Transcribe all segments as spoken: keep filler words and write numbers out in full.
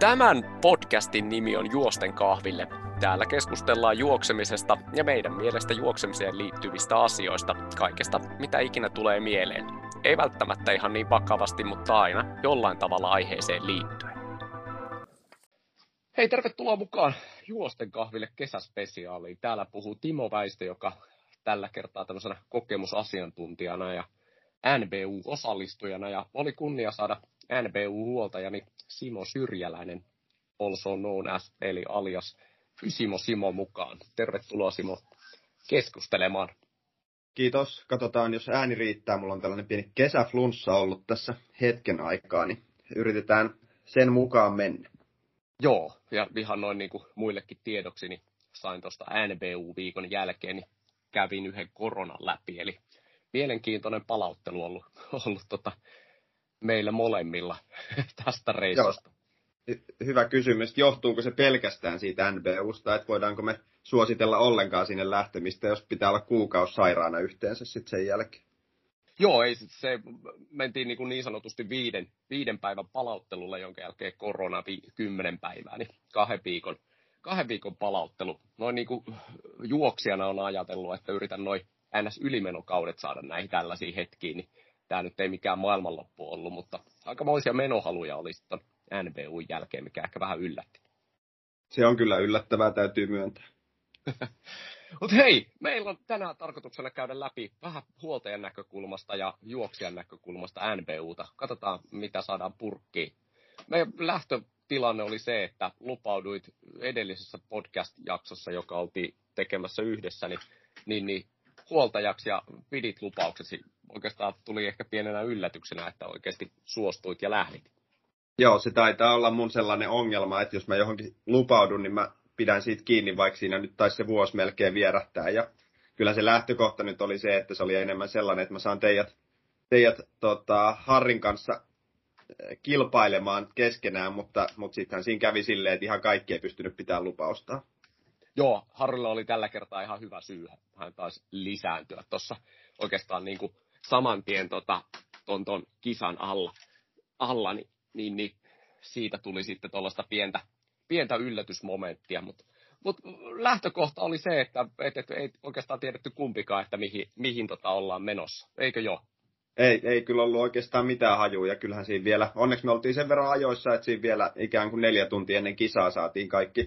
Tämän podcastin nimi on Juosten kahville. Täällä keskustellaan juoksemisesta ja meidän mielestä juoksemiseen liittyvistä asioista, kaikesta mitä ikinä tulee mieleen. Ei välttämättä ihan niin vakavasti, mutta aina jollain tavalla aiheeseen liittyen. Hei, tervetuloa mukaan Juosten kahville kesäspesiaaliin. Täällä puhuu Timo Väistö, joka tällä kertaa tämmöisenä kokemusasiantuntijana ja N B U-osallistujana. Ja oli kunnia saada N B U-huoltajani Simo Syrjäläinen, also known as, eli alias Fysimo Simo mukaan. Tervetuloa Simo keskustelemaan. Kiitos. Katsotaan, jos ääni riittää. Mulla on tällainen pieni kesäflunssa ollut tässä hetken aikaa, niin yritetään sen mukaan mennä. Joo, ja ihan noin niin kuin muillekin tiedoksi, niin sain tuosta N B U-viikon jälkeen, niin kävin yhden koronan läpi. Eli mielenkiintoinen palauttelu on ollut, ollut tota meillä molemmilla tästä reissusta. Joo. Hyvä kysymys. Johtuuko se pelkästään siitä N B U:sta, että voidaanko me suositella ollenkaan sinne lähtemistä, jos pitää olla kuukausi sairaana yhteensä sitten sen jälkeen? Joo, ei, se mentiin niin, kuin niin sanotusti viiden, viiden päivän palauttelulla, jonka jälkeen korona vi, kymmenen päivää, niin kahden viikon, kahden viikon palauttelu. Noin niin kuin juoksijana on ajatellut, että yritän noin N S-ylimenokaudet saada näihin tällaisiin hetkiin, niin tämä nyt ei mikään maailmanloppu ollut, mutta aikamoisia menohaluja oli sitten N B U:n jälkeen, mikä ehkä vähän yllätti. Se on kyllä yllättävää, täytyy myöntää. Mutta hei, meillä on tänään tarkoituksena käydä läpi vähän huoltajan näkökulmasta ja juoksijan näkökulmasta N B U:ta. Katsotaan, mitä saadaan purkkiin. Meidän lähtötilanne oli se, että lupauduit edellisessä podcast-jaksossa, joka oltiin tekemässä yhdessä, niin, niin, niin huoltajaksi ja pidit lupauksesi. Oikeastaan tuli ehkä pienenä yllätyksenä, että oikeasti suostuit ja lähdit. Joo, se taitaa olla mun sellainen ongelma, että jos mä johonkin lupaudun, niin mä pidän siitä kiinni, vaikka siinä nyt taisi se vuosi melkein vierähtää. Ja kyllä se lähtökohta nyt oli se, että se oli enemmän sellainen, että mä saan teidät, teidät tota, Harrin kanssa kilpailemaan keskenään, mutta, mutta sittenhän siinä kävi silleen, että ihan kaikki ei pystynyt pitämään lupausta. Joo, Harrilla oli tällä kertaa ihan hyvä syy. Hän taisi lisääntyä tuossa oikeastaan niin kuin saman tien tota, ton, ton kisan alla, alla niin, niin, niin siitä tuli sitten tuollaista pientä, pientä yllätysmomenttia, mutta mut lähtökohta oli se, että et, et, ei oikeastaan tiedetty kumpikaan, että mihin, mihin tota ollaan menossa, eikö joo? Ei, ei kyllä ollut oikeastaan mitään hajua, ja kyllähän siinä vielä, onneksi me oltiin sen verran ajoissa, että siinä vielä ikään kuin neljä tuntia ennen kisaa saatiin kaikki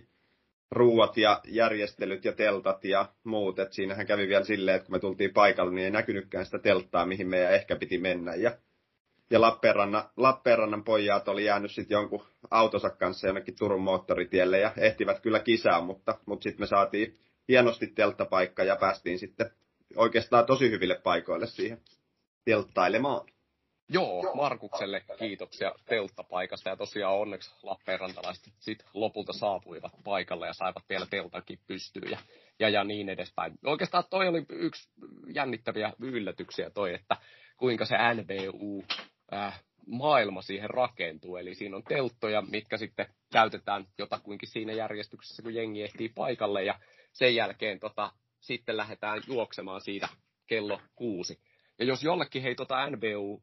ruuat ja järjestelyt ja teltat ja muut, että siinähän kävi vielä silleen, että kun me tultiin paikalle, niin ei näkynytkään sitä telttaa, mihin meidän ehkä piti mennä, ja Ja Lappeenrannan, Lappeenrannan pojat oli jäänyt sitten jonkun autonsa kanssa jonnekin Turun moottoritielle ja ehtivät kyllä kisaan, mutta, mutta sitten me saatiin hienosti telttapaikka ja päästiin sitten oikeastaan tosi hyville paikoille siihen telttailemaan. Joo, Markukselle kiitoksia telttapaikasta ja tosiaan onneksi Lappeenrantalaiset sitten lopulta saapuivat paikalle ja saivat vielä teltankin pystyyn ja, ja, ja niin edespäin. Oikeastaan toi oli yksi jännittäviä yllätyksiä toi, että kuinka se N B U Äh, maailma siihen rakentuu, eli siinä on telttoja, mitkä sitten käytetään jotakuinkin siinä järjestyksessä, kun jengi ehtii paikalle, ja sen jälkeen tota, sitten lähdetään juoksemaan siitä kello kuusi. Ja jos jollekin hei tota N B U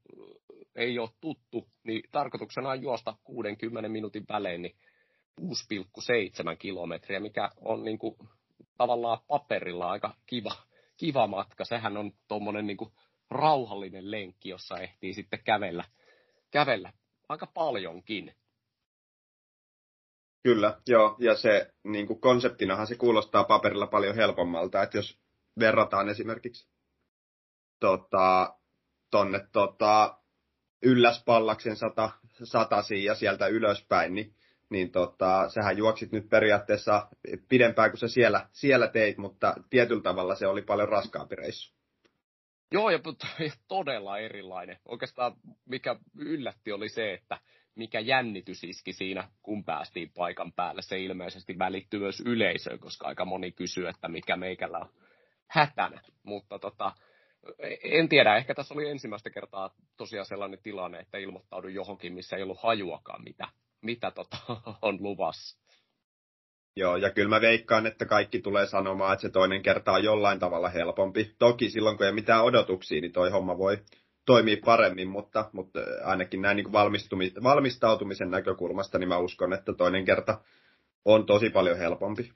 ei ole tuttu, niin tarkoituksena on juosta kuudenkymmenen minuutin välein niin kuusi pilkku seitsemän kilometriä, mikä on niin kuin, tavallaan paperilla aika kiva, kiva matka. Sehän on tuommoinen niin kuin rauhallinen lenkki, jossa ehtii sitten kävellä, kävellä aika paljonkin. Kyllä, joo, ja se niin kuin konseptinahan se kuulostaa paperilla paljon helpommalta, että jos verrataan esimerkiksi tota, tonne tota, Ylläspallaksen sata, satasiin ja sieltä ylöspäin, niin, niin tota, sähän juoksit nyt periaatteessa pidempään kuin sä siellä, siellä teit, mutta tietyllä tavalla se oli paljon raskaampi reissu. Joo, ja todella erilainen. Oikeastaan mikä yllätti oli se, että mikä jännitys iski siinä, kun päästiin paikan päälle. Se ilmeisesti välittyi myös yleisöön, koska aika moni kysyy, että mikä meikällä on hätänä. Mutta tota, en tiedä, ehkä tässä oli ensimmäistä kertaa tosiaan sellainen tilanne, että ilmoittaudun johonkin, missä ei ollut hajuakaan, mitä, mitä tota, on luvassa. Joo, ja kyllä mä veikkaan, että kaikki tulee sanomaan, että se toinen kerta on jollain tavalla helpompi. Toki silloin, kun ei mitään odotuksia, niin toi homma voi, toimii paremmin, mutta, mutta ainakin näin niin kuin valmistautumisen näkökulmasta, niin mä uskon, että toinen kerta on tosi paljon helpompi.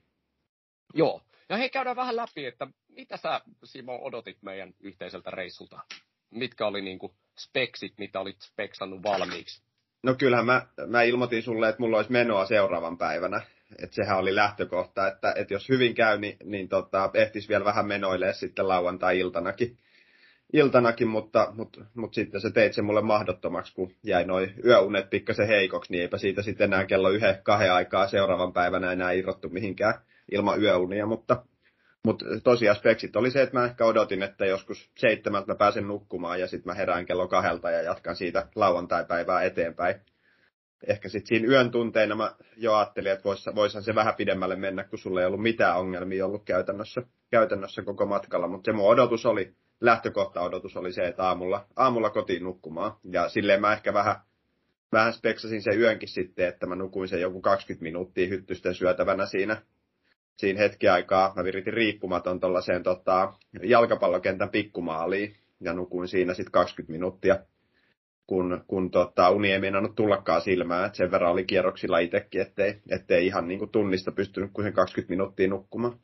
Joo. Ja hei, käydään vähän läpi, että mitä sä, Simo, odotit meidän yhteiseltä reissulta? Mitkä oli niinku speksit, mitä olit speksannut valmiiksi? No kyllähän mä, mä ilmoitin sulle, että mulla olisi menoa seuraavan päivänä. Että sehän oli lähtökohta, että, että jos hyvin käy, niin, niin tota, ehtis vielä vähän menoilee sitten lauantai-iltanakin. Iltanakin, mutta, mutta, mutta sitten se teit se mulle mahdottomaksi, kun jäi noi yöunet pikkasen heikoksi, niin eipä siitä sitten enää kello yhden, kahden aikaa seuraavan päivänä enää irrottu mihinkään ilman yöunia, mutta, mutta tosiaan speksit oli se, että mä ehkä odotin, että joskus seitsemältä mä pääsen nukkumaan ja sitten mä herään kello kahdelta ja jatkan siitä lauantai-päivää eteenpäin. Ehkä sitten siinä yön tunteina mä jo ajattelin, että vois, voisihan se vähän pidemmälle mennä, kun sulla ei ollut mitään ongelmia ollut käytännössä, käytännössä koko matkalla, mutta se mun odotus oli, lähtökohta-odotus oli se, että aamulla, aamulla kotiin nukkumaan. Ja silleen mä ehkä vähän, vähän speksasin sen yönkin sitten, että mä nukuin sen joku kaksikymmentä minuuttia hyttysten syötävänä siinä, siinä hetki aikaa. Mä viritin riippumaton tuollaiseen tota, jalkapallokentän pikkumaaliin ja nukuin siinä sitten kaksikymmentä minuuttia, kun, kun tota, uni ei meinannut tullakaan silmään. Et sen verran oli kierroksilla itsekin, ettei, ettei ihan niin kuin tunnista pystynyt kuin sen kaksikymmentä minuuttia nukkumaan.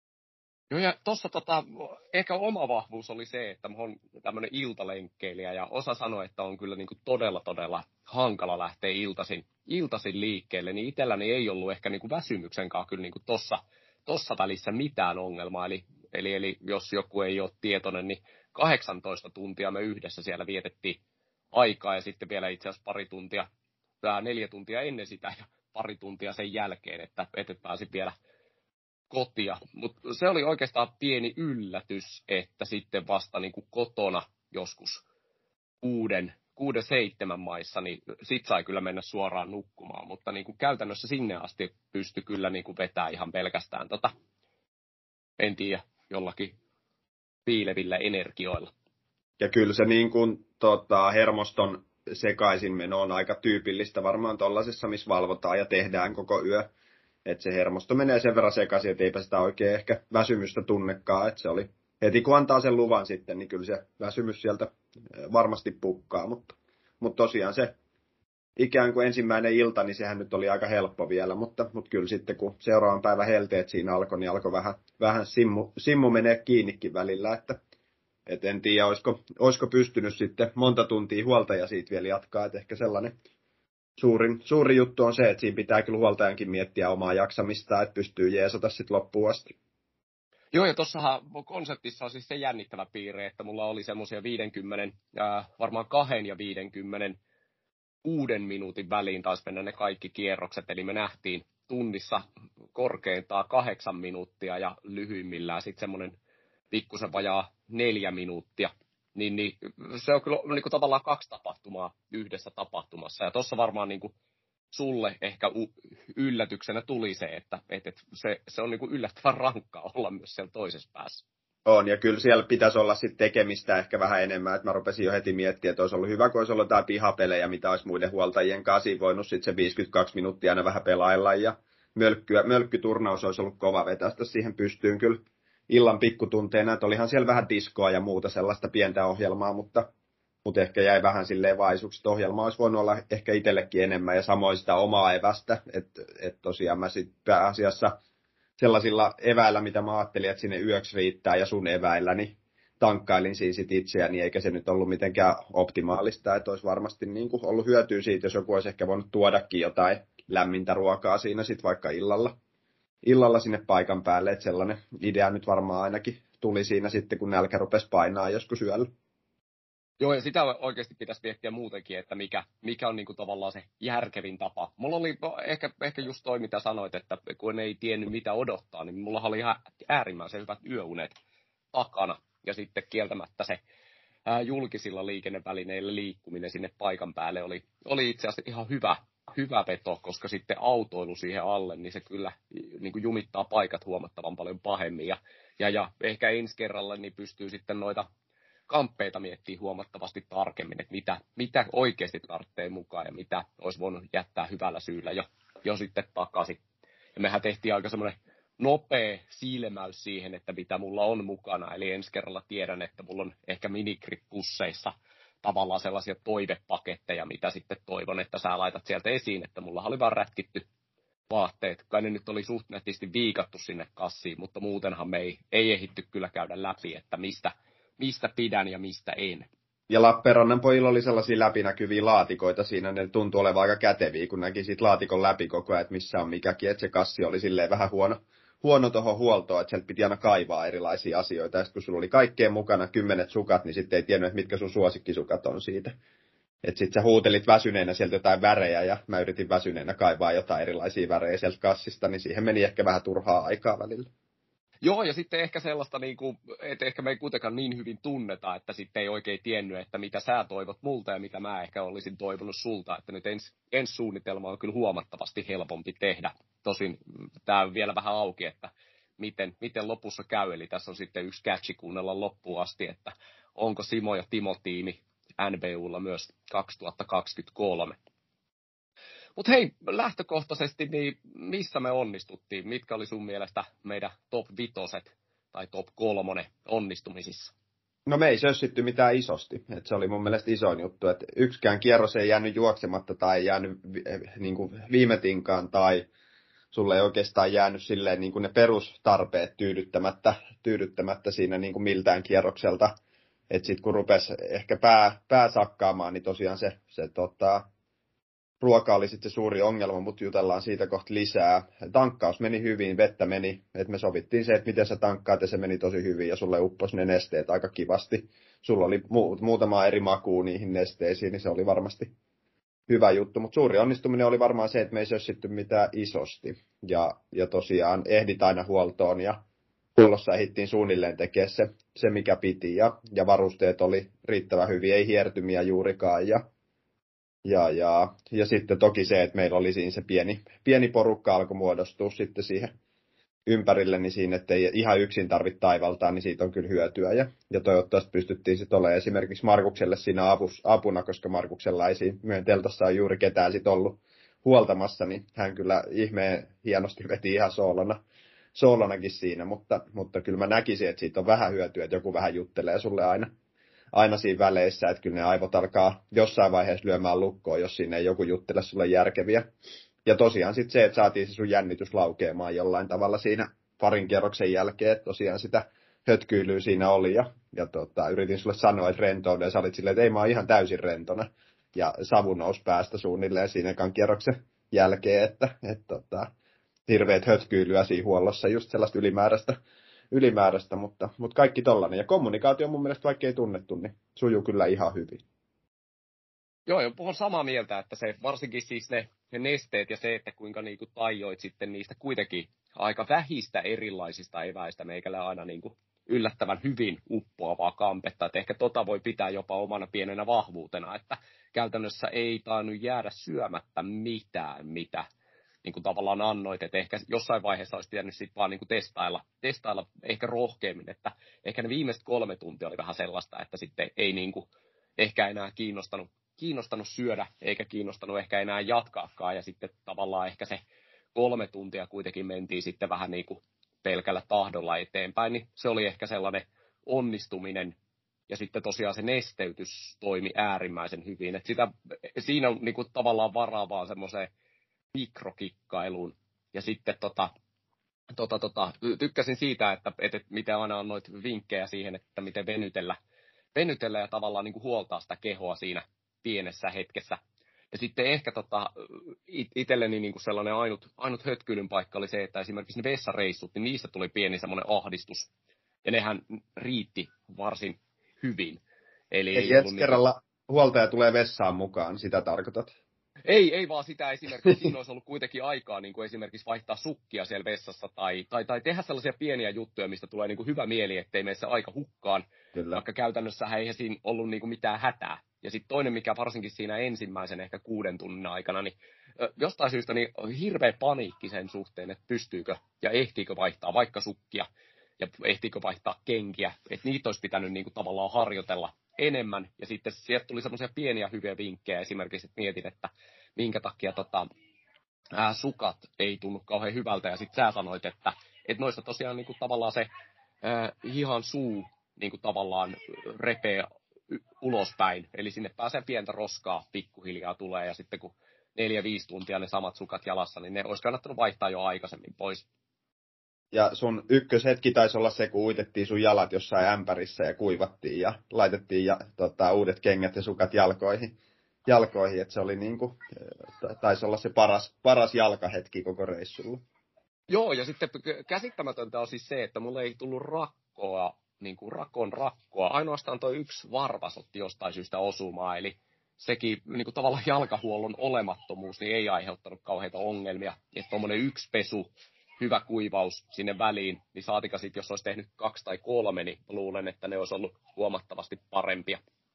Joo, ja tuossa tota, ehkä oma vahvuus oli se, että mä oon tämmöinen iltalenkkeilijä, ja osa sanoi, että on kyllä niin kuin todella, todella hankala lähteä iltaisin, iltaisin liikkeelle, niin itselläni ei ollut ehkä niin kuin väsymyksenkaan kyllä niin kuin tossa, tossa välissä mitään ongelmaa, eli, eli, eli jos joku ei ole tietoinen, niin kahdeksantoista tuntia me yhdessä siellä vietettiin aikaa, ja sitten vielä itse asiassa pari tuntia, neljä tuntia ennen sitä, ja pari tuntia sen jälkeen, että, että pääsin vielä kotia, mutta se oli oikeastaan pieni yllätys, että sitten vasta niin kuin kotona joskus kuuden, kuuden seitsemän maissa, niin sit sai kyllä mennä suoraan nukkumaan, mutta niin kuin käytännössä sinne asti pystyi kyllä niin kuin vetää ihan pelkästään tota, en tiedä, jollakin piilevillä energioilla. Ja kyllä se niin kuin, tota, hermoston sekaisinmeno on aika tyypillistä varmaan tuollaisessa, missä valvotaan ja tehdään koko yö. Että se hermosto menee sen verran sekaisin, että eipä sitä oikein ehkä väsymystä tunnekaan. Että se oli heti kun antaa sen luvan sitten, niin kyllä se väsymys sieltä varmasti pukkaa. Mutta, mutta tosiaan se ikään kuin ensimmäinen ilta, niin sehän nyt oli aika helppo vielä. Mutta, mutta kyllä sitten kun seuraavan päivän helteet siinä alkoi, niin alkoi vähän, vähän simmu, simmu menee kiinnikin välillä. Että, et en tiedä, olisiko, olisiko pystynyt sitten monta tuntia huoltaja siitä vielä jatkaa. Että ehkä sellainen Suurin, suurin juttu on se, että siinä pitää kyllä huoltajankin miettiä omaa jaksamista, että pystyy jeesata sitten loppuun asti. Joo, ja tuossahan konseptissa on siis se jännittävä piirre, että mulla oli semmoisia viidenkymmenen, äh, varmaan kahden ja viidenkymmenen kuuden minuutin väliin taisi mennä ne kaikki kierrokset, eli me nähtiin tunnissa korkeintaan kahdeksan minuuttia ja lyhyimmillään sitten semmoinen pikkusen vajaa neljä minuuttia. Niin, niin se on kyllä niin kuin tavallaan kaksi tapahtumaa yhdessä tapahtumassa. Ja tuossa varmaan niin kuin sulle ehkä yllätyksenä tuli se, että, että se, se on niin kuin yllättävän rankkaa olla myös siellä toisessa päässä. On, ja kyllä siellä pitäisi olla sitten tekemistä ehkä vähän enemmän. Että mä rupesin jo heti miettimään, että olisi ollut hyvä, kun olisi ollut jotain pihapelejä, mitä olisi muiden huoltajien kanssa voinut sitten se viisikymmentäkaksi minuuttia aina vähän pelailla. Ja mölkkyä, mölkkyturnaus olisi ollut kova vetästä siihen pystyyn kyllä illan pikkutunteena, että olihan siellä vähän diskoa ja muuta sellaista pientä ohjelmaa, mutta, mutta ehkä jäi vähän silleen vaisuksi. Ohjelma olisi voinut olla ehkä itsellekin enemmän ja samoin sitä omaa evästä, että et tosiaan mä sitten pääasiassa sellaisilla eväillä, mitä mä ajattelin, että sinne yöksi riittää ja sun eväillä, niin tankkailin siinä sit itseäni, eikä se nyt ollut mitenkään optimaalista, että olisi varmasti niin kuin ollut hyötyä siitä, jos joku olisi ehkä voinut tuodakin jotain lämmintä ruokaa siinä sitten vaikka illalla. illalla sinne paikan päälle, että sellainen idea nyt varmaan ainakin tuli siinä sitten, kun nälkä rupesi painaa joskus yöllä. Joo, ja sitä oikeasti pitäisi miettiä muutenkin, että mikä, mikä on niinku tavallaan se järkevin tapa. Mulla oli ehkä, ehkä just toi, mitä sanoit, että kun ei tiennyt mitä odottaa, niin mulla oli ihan äärimmäisen hyvät yöunet takana. Ja sitten kieltämättä se ää, julkisilla liikennevälineillä liikkuminen sinne paikan päälle oli, oli itse asiassa ihan hyvä. hyvä veto, koska sitten autoilu siihen alle, niin se kyllä niin kuin jumittaa paikat huomattavan paljon pahemmin. Ja, ja, ja ehkä ensi kerralla niin pystyy sitten noita kamppeita miettimään huomattavasti tarkemmin, että mitä, mitä oikeasti tarvitsee mukaan ja mitä olisi voinut jättää hyvällä syyllä jo, jo sitten takaisin. Ja mehän tehtiin aika semmoinen nopea silmäys siihen, että mitä mulla on mukana. Eli ensi kerralla tiedän, että mulla on ehkä minigrip-pusseissa tavallaan sellaisia toivepaketteja, mitä sitten toivon, että sä laitat sieltä esiin, että mulla oli vaan rätkitty vaatteet. Kai ne nyt oli suht nätisti viikattu sinne kassiin, mutta muutenhan me ei, ei ehitty kyllä käydä läpi, että mistä, mistä pidän ja mistä en. Ja Lappeenrannan pojilla oli sellaisia läpinäkyviä laatikoita siinä, ne tuntui olevan aika käteviä, kun näki siitä laatikon läpi koko ajan, että missä on mikäkin, että se kassi oli silleen vähän huono, huono tuohon huoltoon, että sieltä piti aina kaivaa erilaisia asioita, ja sitten kun sulla oli kaikkeen mukana kymmenet sukat, niin sitten ei tiennyt, että mitkä sun suosikkisukat on siitä. Että sitten sä huutelit väsyneenä sieltä jotain värejä, ja mä yritin väsyneenä kaivaa jotain erilaisia värejä sieltä kassista, niin siihen meni ehkä vähän turhaa aikaa välillä. Joo, ja sitten ehkä sellaista, niin kuin, että ehkä me ei kuitenkaan niin hyvin tunneta, että sitten ei oikein tiennyt, että mitä sä toivot multa ja mitä mä ehkä olisin toivonut sulta. Että nyt ens, ensi suunnitelma on kyllä huomattavasti helpompi tehdä. Tosin tämä on vielä vähän auki, että miten, miten lopussa käy. Eli tässä on sitten yksi catchi kuunnella loppuun asti, että onko Simo ja Timo tiimi N B U:lla myös kaksituhattakaksikymmentäkolme. Mutta hei, lähtökohtaisesti, niin missä me onnistuttiin? Mitkä oli sun mielestä meidän top vitoset tai top kolmonen onnistumisissa? No me ei sössitty mitään isosti. Et se oli mun mielestä isoin juttu, että yksikään kierros ei jäänyt juoksematta tai ei jäänyt niin kuin viime tinkaan tai sulle ei oikeastaan jäänyt silleen niin kuin ne perustarpeet tyydyttämättä, tyydyttämättä siinä niin kuin miltään kierrokselta. Että sitten kun rupesi ehkä pää, pää sakkaamaan, niin tosiaan se, se tota, ruoka oli sitten se suuri ongelma, mutta jutellaan siitä kohta lisää. Tankkaus meni hyvin, vettä meni, että me sovittiin se, että miten sä tankkaat, ja se meni tosi hyvin, ja sulle upposi ne nesteet aika kivasti. Sulla oli mu- muutama eri makuu niihin nesteisiin, niin se oli varmasti hyvä juttu, mutta suuri onnistuminen oli varmaan se, että me ei sössitty mitään isosti, ja, ja tosiaan ehdit aina huoltoon, ja huollossa ehdittiin suunnilleen tekemään se, se mikä piti, ja, ja varusteet oli riittävän hyvin, ei hiertymiä juurikaan, ja Ja, ja, ja sitten toki se, että meillä oli siinä se pieni, pieni porukka alkoi muodostua sitten siihen ympärille, niin siinä, että ei ihan yksin tarvitse taivaltaa, niin siitä on kyllä hyötyä. Ja, ja toivottavasti pystyttiin sitten olemaan esimerkiksi Markukselle siinä apus, apuna, koska Markuksella ei siinä meidän teltassa ole juuri ketään sitten ollut huoltamassa, niin hän kyllä ihmeen hienosti veti ihan soolona, soolonakin siinä, mutta, mutta kyllä mä näkisin, että siitä on vähän hyötyä, että joku vähän juttelee sulle aina. aina siinä väleissä, että kyllä ne aivot alkaa jossain vaiheessa lyömään lukkoon, jos siinä ei joku juttele sulle järkeviä. Ja tosiaan sitten se, että saatiin se sun jännitys laukeamaan jollain tavalla siinä parin kierroksen jälkeen, että tosiaan sitä hötkyilyä siinä oli. Ja, ja tota, yritin sulle sanoa, että rentouden, ja sä olit silleen, että ei mä oon ihan täysin rentona. Ja savu nousi päästä suunnilleen siinä ekan kierroksen jälkeen, että et, tota, hirveät hötkyilyä siinä huollossa, just sellaista ylimääräistä. ylimääräistä, mutta, mutta kaikki tollainen. Ja kommunikaatio mun mielestä, vaikka ei tunnettu, niin sujuu kyllä ihan hyvin. Joo, ja puhun samaa mieltä, että se varsinkin siis ne, ne nesteet ja se, että kuinka niinku tajoit sitten niistä kuitenkin aika vähistä erilaisista eväistä, meikälle aina niinku yllättävän hyvin uppoavaa kampetta, että ehkä tota voi pitää jopa omana pienenä vahvuutena, että käytännössä ei tainnut jäädä syömättä mitään, mitä niin kuin tavallaan annoit, että ehkä jossain vaiheessa olisi pitänyt sitten vaan niin kuin testailla, testailla ehkä rohkeammin, että ehkä ne viimeiset kolme tuntia oli vähän sellaista, että sitten ei niin kuin ehkä enää kiinnostanut, kiinnostanut syödä, eikä kiinnostanut ehkä enää jatkaakaan, ja sitten tavallaan ehkä se kolme tuntia kuitenkin mentiin sitten vähän niin kuin pelkällä tahdolla eteenpäin, niin se oli ehkä sellainen onnistuminen, ja sitten tosiaan se nesteytys toimi äärimmäisen hyvin, että sitä, siinä on niin kuin tavallaan varaa vaan semmoiseen mikrokikkailuun. Ja sitten tota, tota, tota, tykkäsin siitä, että, että miten aina annoit vinkkejä siihen, että miten venytellä, venytellä ja tavallaan niin kuin huoltaa sitä kehoa siinä pienessä hetkessä. Ja sitten ehkä tota, itselleni niin kuin sellainen ainut, ainut hötkyilyn paikka oli se, että esimerkiksi ne vessareissut, niin niistä tuli pieni semmoinen ahdistus. Ja nehän riitti varsin hyvin. Eli Eli ensi kerralla niitä... huoltaja tulee vessaan mukaan, sitä tarkoitat? Ei, ei vaan sitä esimerkiksi, siinä olisi ollut kuitenkin aikaa niin kuin esimerkiksi vaihtaa sukkia siellä vessassa tai, tai, tai tehdä sellaisia pieniä juttuja, mistä tulee niin kuin hyvä mieli, ettei mene se aika hukkaan, Kyllä. vaikka käytännössä ei siinä ollut niin kuin mitään hätää. Ja sitten toinen, mikä varsinkin siinä ensimmäisen ehkä kuuden tunnin aikana, niin jostain syystä niin hirveä paniikki sen suhteen, että pystyykö ja ehtiikö vaihtaa vaikka sukkia ja ehtiikö vaihtaa kenkiä, että niitä olisi pitänyt niin kuin tavallaan harjoitella enemmän, ja sitten sieltä tuli semmoisia pieniä hyviä vinkkejä, esimerkiksi, että mietin, että minkä takia tota, ää, sukat ei tunnu kauhean hyvältä, ja sitten sä sanoit, että, että noissa tosiaan niin kuin tavallaan se ää, hihan suu niin kuin tavallaan repee ulospäin. Eli sinne pääsee pientä roskaa pikkuhiljaa tulee, ja sitten kun neljä, viisi tuntia ne samat sukat jalassa, niin ne olisi kannattanut vaihtaa jo aikaisemmin pois. Ja sun ykköshetki taisi olla se, kun uitettiin sun jalat jossain ämpärissä ja kuivattiin ja laitettiin ja, tota, uudet kengät ja sukat jalkoihin. jalkoihin. Että se oli niinku, taisi olla se paras, paras jalkahetki koko reissulla. Joo, ja sitten käsittämätöntä on siis se, että mulle ei tullut rakkoa, niin kuin rakon rakkoa. Ainoastaan toi yksi varvas otti jostain syystä osumaa, eli sekin niin kuin tavallaan jalkahuollon olemattomuus niin ei aiheuttanut kauheita ongelmia. Että tuommoinen yksi pesu, hyvä kuivaus sinne väliin, niin saatika sitten, jos olisi tehnyt kaksi tai kolme, niin luulen, että ne olisi ollut huomattavasti parempia.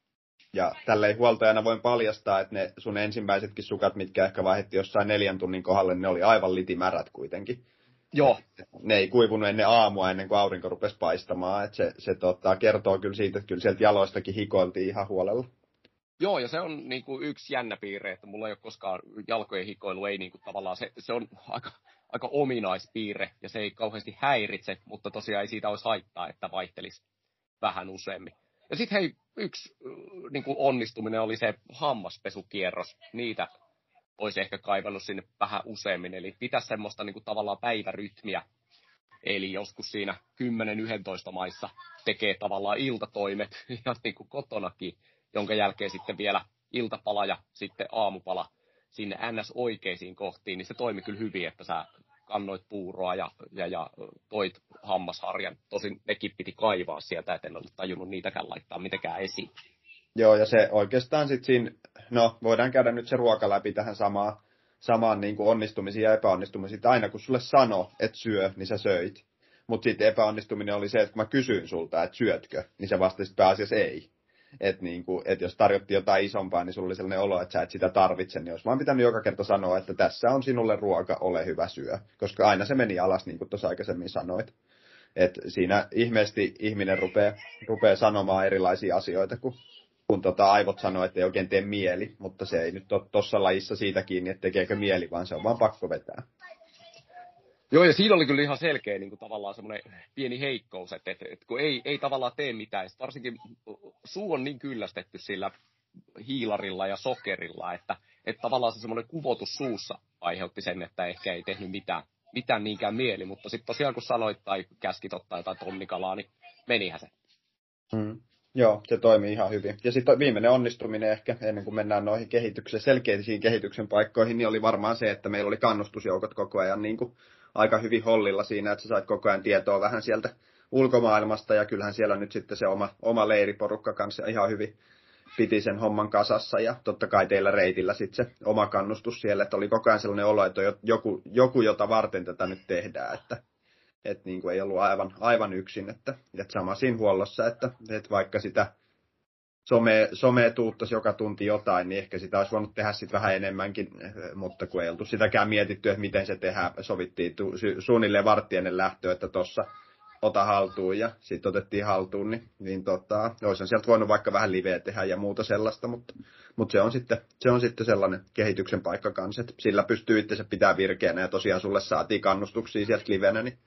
Ja tälleen huoltajana voin paljastaa, että ne sun ensimmäisetkin sukat, mitkä ehkä vaihdettiin jossain neljän tunnin kohdalle, ne oli aivan litimärät kuitenkin. Joo. Ne ei kuivunut ennen aamua, ennen kuin aurinko rupesi paistamaan. Et se se tota, kertoo kyllä siitä, että kyllä sieltä jaloistakin hikoiltiin ihan huolella. Joo, ja se on niin kuin yksi jännä piirre, että mulla ei ole koskaan jalkojen hikoilu, ei niin kuin tavallaan, se, se on aika, aika ominaispiirre, ja se ei kauheasti häiritse, mutta tosiaan ei siitä olisi haittaa, että vaihtelisi vähän useammin. Ja sitten hei, yksi niin kuin onnistuminen oli se hammaspesukierros. Niitä olisi ehkä kaivannut sinne vähän useammin. Eli pitäisi semmoista niin kuin tavallaan päivärytmiä. Eli joskus siinä kymmenen yksitoista maissa tekee tavallaan iltatoimet ihan niin kuin kotonakin, jonka jälkeen sitten vielä iltapala ja sitten aamupala sinne ns. Oikeisiin kohtiin. Niin se toimi kyllä hyvin, että sä kannoit puuroa ja, ja, ja toit hammasharjan. Tosin nekin piti kaivaa sieltä, et en ollut tajunnut niitäkään laittaa mitenkään esiin. Joo, ja se oikeastaan sitten siinä, no voidaan käydä nyt se ruoka läpi tähän samaan, samaan niin kuin onnistumisiin ja epäonnistumisiin. Aina kun sulle sano, että syö, niin sä söit. Mutta sitten epäonnistuminen oli se, että kun mä kysyin sulta, että syötkö, niin sä vastasit pääasiassa ei. Että niinku, et jos tarjottiin jotain isompaa, niin sulla oli sellainen olo, että sä et sitä tarvitse, niin jos mä oon pitänyt joka kerta sanoa, että tässä on sinulle ruoka, ole hyvä syö. Koska aina se meni alas, niin kuin tuossa aikaisemmin sanoit. Että siinä ihmeesti ihminen rupeaa, rupeaa sanomaan erilaisia asioita, kun, kun tota aivot sanoo, että ei oikein tee mieli. Mutta se ei nyt ole tuossa lajissa siitä kiinni, että tekeekö mieli, vaan se on vaan pakko vetää. Joo, ja siinä oli kyllä ihan selkeä niin kuin tavallaan semmoinen pieni heikkous, että, että, että kun ei, ei tavallaan tee mitään, varsinkin suu on niin kyllästetty sillä hiilarilla ja sokerilla, että, että tavallaan se semmoinen kuvotus suussa aiheutti sen, että ehkä ei tehnyt mitään, mitään niinkään mieli, mutta sitten tosiaan kun sanoit tai käskit ottaa jotain tonnikalaa, niin menihän se. Hmm. Joo, se toimii ihan hyvin. Ja sitten viimeinen onnistuminen ehkä, ennen kuin mennään noihin kehityksen, selkeisiin kehityksen paikkoihin, niin oli varmaan se, että meillä oli kannustusjoukot koko ajan niin kuin aika hyvin hollilla siinä, että sä sait koko ajan tietoa vähän sieltä ulkomaailmasta, ja kyllähän siellä nyt sitten se oma, oma leiriporukka kanssa ihan hyvin piti sen homman kasassa, ja totta kai teillä reitillä sitten se oma kannustus siellä, että oli koko ajan sellainen olo, että on joku, joku jota varten tätä nyt tehdään, että et niin kuin ei ollut aivan, aivan yksin, että, että sama siinä huollossa, että, että vaikka sitä some, somea tuuttaisi joka tunti jotain, niin ehkä sitä olisi voinut tehdä sitten vähän enemmänkin, mutta kun ei oltu sitäkään mietitty, että miten se tehdään, sovittiin tu, suunnilleen vartti ennen lähtöä, että tuossa ota haltuun ja sitten otettiin haltuun, niin, niin tota, olisihan sieltä voinut vaikka vähän liveä tehdä ja muuta sellaista, mutta, mutta se, on sitten, se on sitten sellainen kehityksen paikka kanssa, että sillä pystyy itse pitää virkeänä ja tosiaan sulle saatiin kannustuksia sieltä livenä, niin,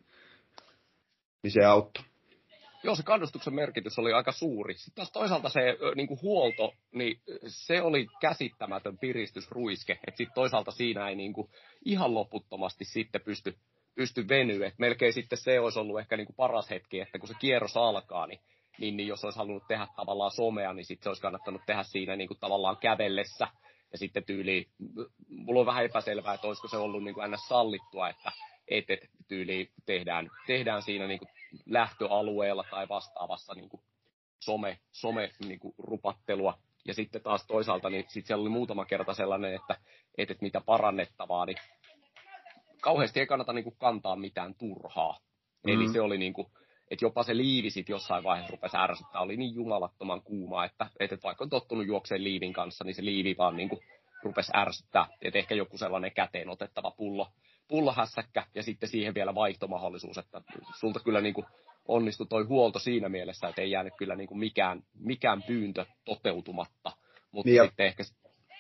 niin se auttoi. Joo, se kannustuksen merkitys oli aika suuri. Sitten taas toisaalta se niin kuin huolto, niin se oli käsittämätön piristysruiske. Että sitten toisaalta siinä ei niin kuin ihan loputtomasti sitten pysty, pysty venyä. Et melkein sitten se olisi ollut ehkä niin kuin paras hetki, että kun se kierros alkaa, niin, niin, niin jos olisi halunnut tehdä tavallaan somea, niin sitten se olisi kannattanut tehdä siinä niin kuin tavallaan kävellessä. Ja sitten tyyliin, mulla on vähän epäselvää, että olisiko se ollut niin kuin ns. Sallittua, että et, et, tyyliin tehdään, tehdään siinä niin kuin lähtöalueella tai vastaavassa niin kuin some, some niin kuin rupattelua. Ja sitten taas toisaalta, niin sitten siellä oli muutama kerta sellainen, että, että mitä parannettavaa, niin kauheasti ei kannata niin kuin kantaa mitään turhaa. Mm-hmm. Eli se oli niin kuin, että jopa se liivi sitten jossain vaiheessa rupesi ärsyttää, oli niin jumalattoman kuuma, että, että vaikka on tottunut juokseen liivin kanssa, niin se liivi vaan niin kuin rupesi ärsyttää. Että ehkä joku sellainen käteen otettava pullo, pullohässäkkä ja sitten siihen vielä vaihtomahdollisuus, että sulta kyllä niin kuin onnistui toi huolto siinä mielessä, että ei jäänyt kyllä niin kuin mikään, mikään pyyntö toteutumatta. Mutta niin sitten ehkä...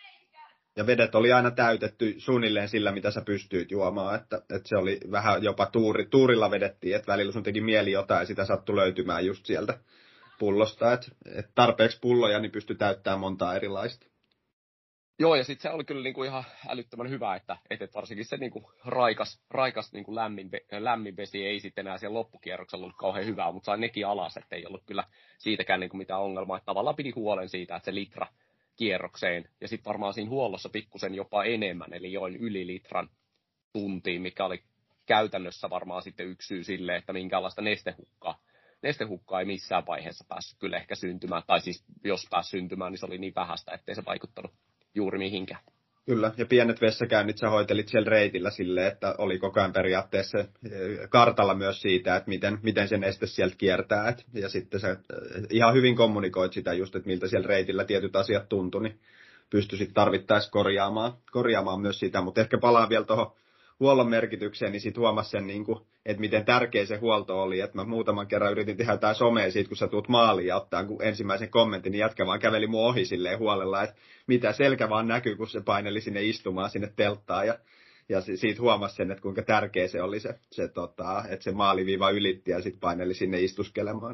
Ja vedet oli aina täytetty suunnilleen sillä, mitä sä pystyit juomaan, että, että se oli vähän jopa tuuri, tuurilla vedettiin, että välillä sun teki mieli jotain ja sitä sattui löytymään just sieltä, pullosta, että et tarpeeksi pulloja niin pystyi täyttämään montaa erilaista. Joo, ja sitten se oli kyllä niinku ihan älyttömän hyvä, että, että varsinkin se niinku raikas, raikas niinku lämmin, lämmin vesi ei sitten enää siellä loppukierroksella ollut kauhean hyvää, mutta sai nekin alas, että ei ollut kyllä siitäkään niinku mitään ongelmaa. Että tavallaan pidi huolen siitä, että se litra kierrokseen, ja sitten varmaan siinä huollossa pikkusen jopa enemmän, eli join yli litran tuntiin, mikä oli käytännössä varmaan sitten yksi syy sille, että minkäänlaista nestehukkaa. Nestehukkaa ei missään vaiheessa päässyt kyllä ehkä syntymään, tai siis jos pääsi syntymään, niin se oli niin vähäistä, ettei se vaikuttanut juuri mihinkään. Kyllä, ja pienet vessakäynnit sä hoitelit siellä reitillä silleen, että oli koko ajan periaatteessa kartalla myös siitä, että miten, miten se neste sieltä kiertää. Et, ja sitten sä ihan hyvin kommunikoit sitä just, että miltä siellä reitillä tietyt asiat tuntui, niin pystyisit tarvittaessa korjaamaan, korjaamaan myös sitä. Mutta ehkä palaan vielä tuohon huollon merkitykseen, niin sitten huomasi sen, niin kuin, että miten tärkeä se huolto oli. Että mä muutaman kerran yritin tehdä jotain somea siitä, kun sä tuut maaliin ja ottaa ensimmäisen kommentin, niin jätkä vaan käveli mun ohi silleen huolella, että mitä selkä vaan näkyy, kun se paineli sinne istumaan sinne telttaan. Ja, ja siitä huomasi sen, että kuinka tärkeä se oli se, se tota, että se maaliviiva ylitti ja sitten paineli sinne istuskelemaan.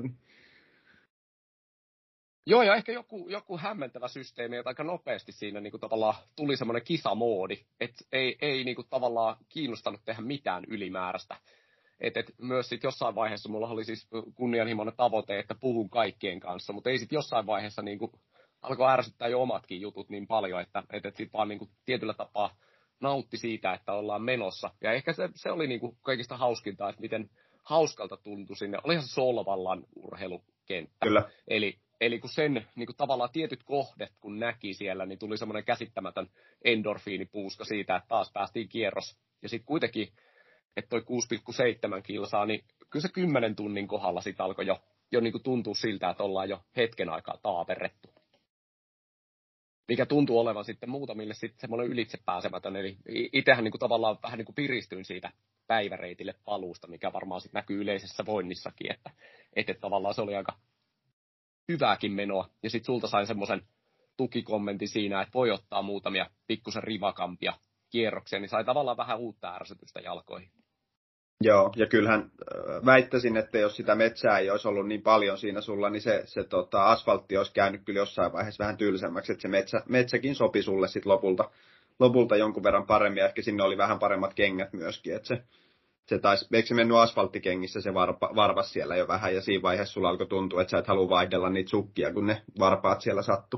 Joo, ja ehkä joku, joku hämmentävä systeemi, että aika nopeasti siinä niin kuin tavallaan tuli semmoinen kisamoodi, että ei, ei niin kuin tavallaan kiinnostanut tehdä mitään ylimääräistä. Et, et myös sit jossain vaiheessa mulla oli siis kunnianhimoinen tavoite, että puhun kaikkien kanssa, mutta ei sitten jossain vaiheessa niin kuin alkoi ärsyttää jo omatkin jutut niin paljon, että et, et sitten vaan niin kuin tietyllä tapaa nautti siitä, että ollaan menossa. Ja ehkä se, se oli niin kuin kaikista hauskinta, että miten hauskalta tuntui sinne. Olihan se Solvallan urheilukenttä. Kyllä. Eli Eli kun sen niin kuin tavallaan tietyt kohdet, kun näki siellä, niin tuli semmoinen käsittämätön endorfiinipuuska siitä, että taas päästiin kierros. Ja sitten kuitenkin, että toi kuusi pilkku seitsemän kilsaa, niin kyllä se kymmenen tunnin kohdalla sitten alkoi jo, jo niin kuin tuntua siltä, että ollaan jo hetken aikaa taaperrettu. Mikä tuntuu olevan sitten muutamille sitten semmoinen ylitsepääsemätön. Eli itsehän niin kuin tavallaan vähän niin kuin piristyin siitä päiväreitille paluusta, mikä varmaan sitten näkyy yleisessä voinnissakin, että, että tavallaan se oli aika hyvääkin menoa. Ja sitten sulta sain semmoisen tukikommentin siinä, että voi ottaa muutamia pikkusen rivakampia kierroksia, niin sai tavallaan vähän uutta ärsytystä jalkoihin. Joo, ja kyllähän väittäisin, että jos sitä metsää ei olisi ollut niin paljon siinä sulla, niin se, se tota, asfaltti olisi käynyt kyllä jossain vaiheessa vähän tylsemmäksi, että se metsä, metsäkin sopi sulle sitten lopulta, lopulta jonkun verran paremmin, ja ehkä sinne oli vähän paremmat kengät myöskin, että se Se taisi, eikö se mennyt asfalttikengissä se varpa, varvas siellä jo vähän, ja siinä vaiheessa sulla alkoi tuntua, että sä et halua vaihdella niitä sukkia, kun ne varpaat siellä sattu.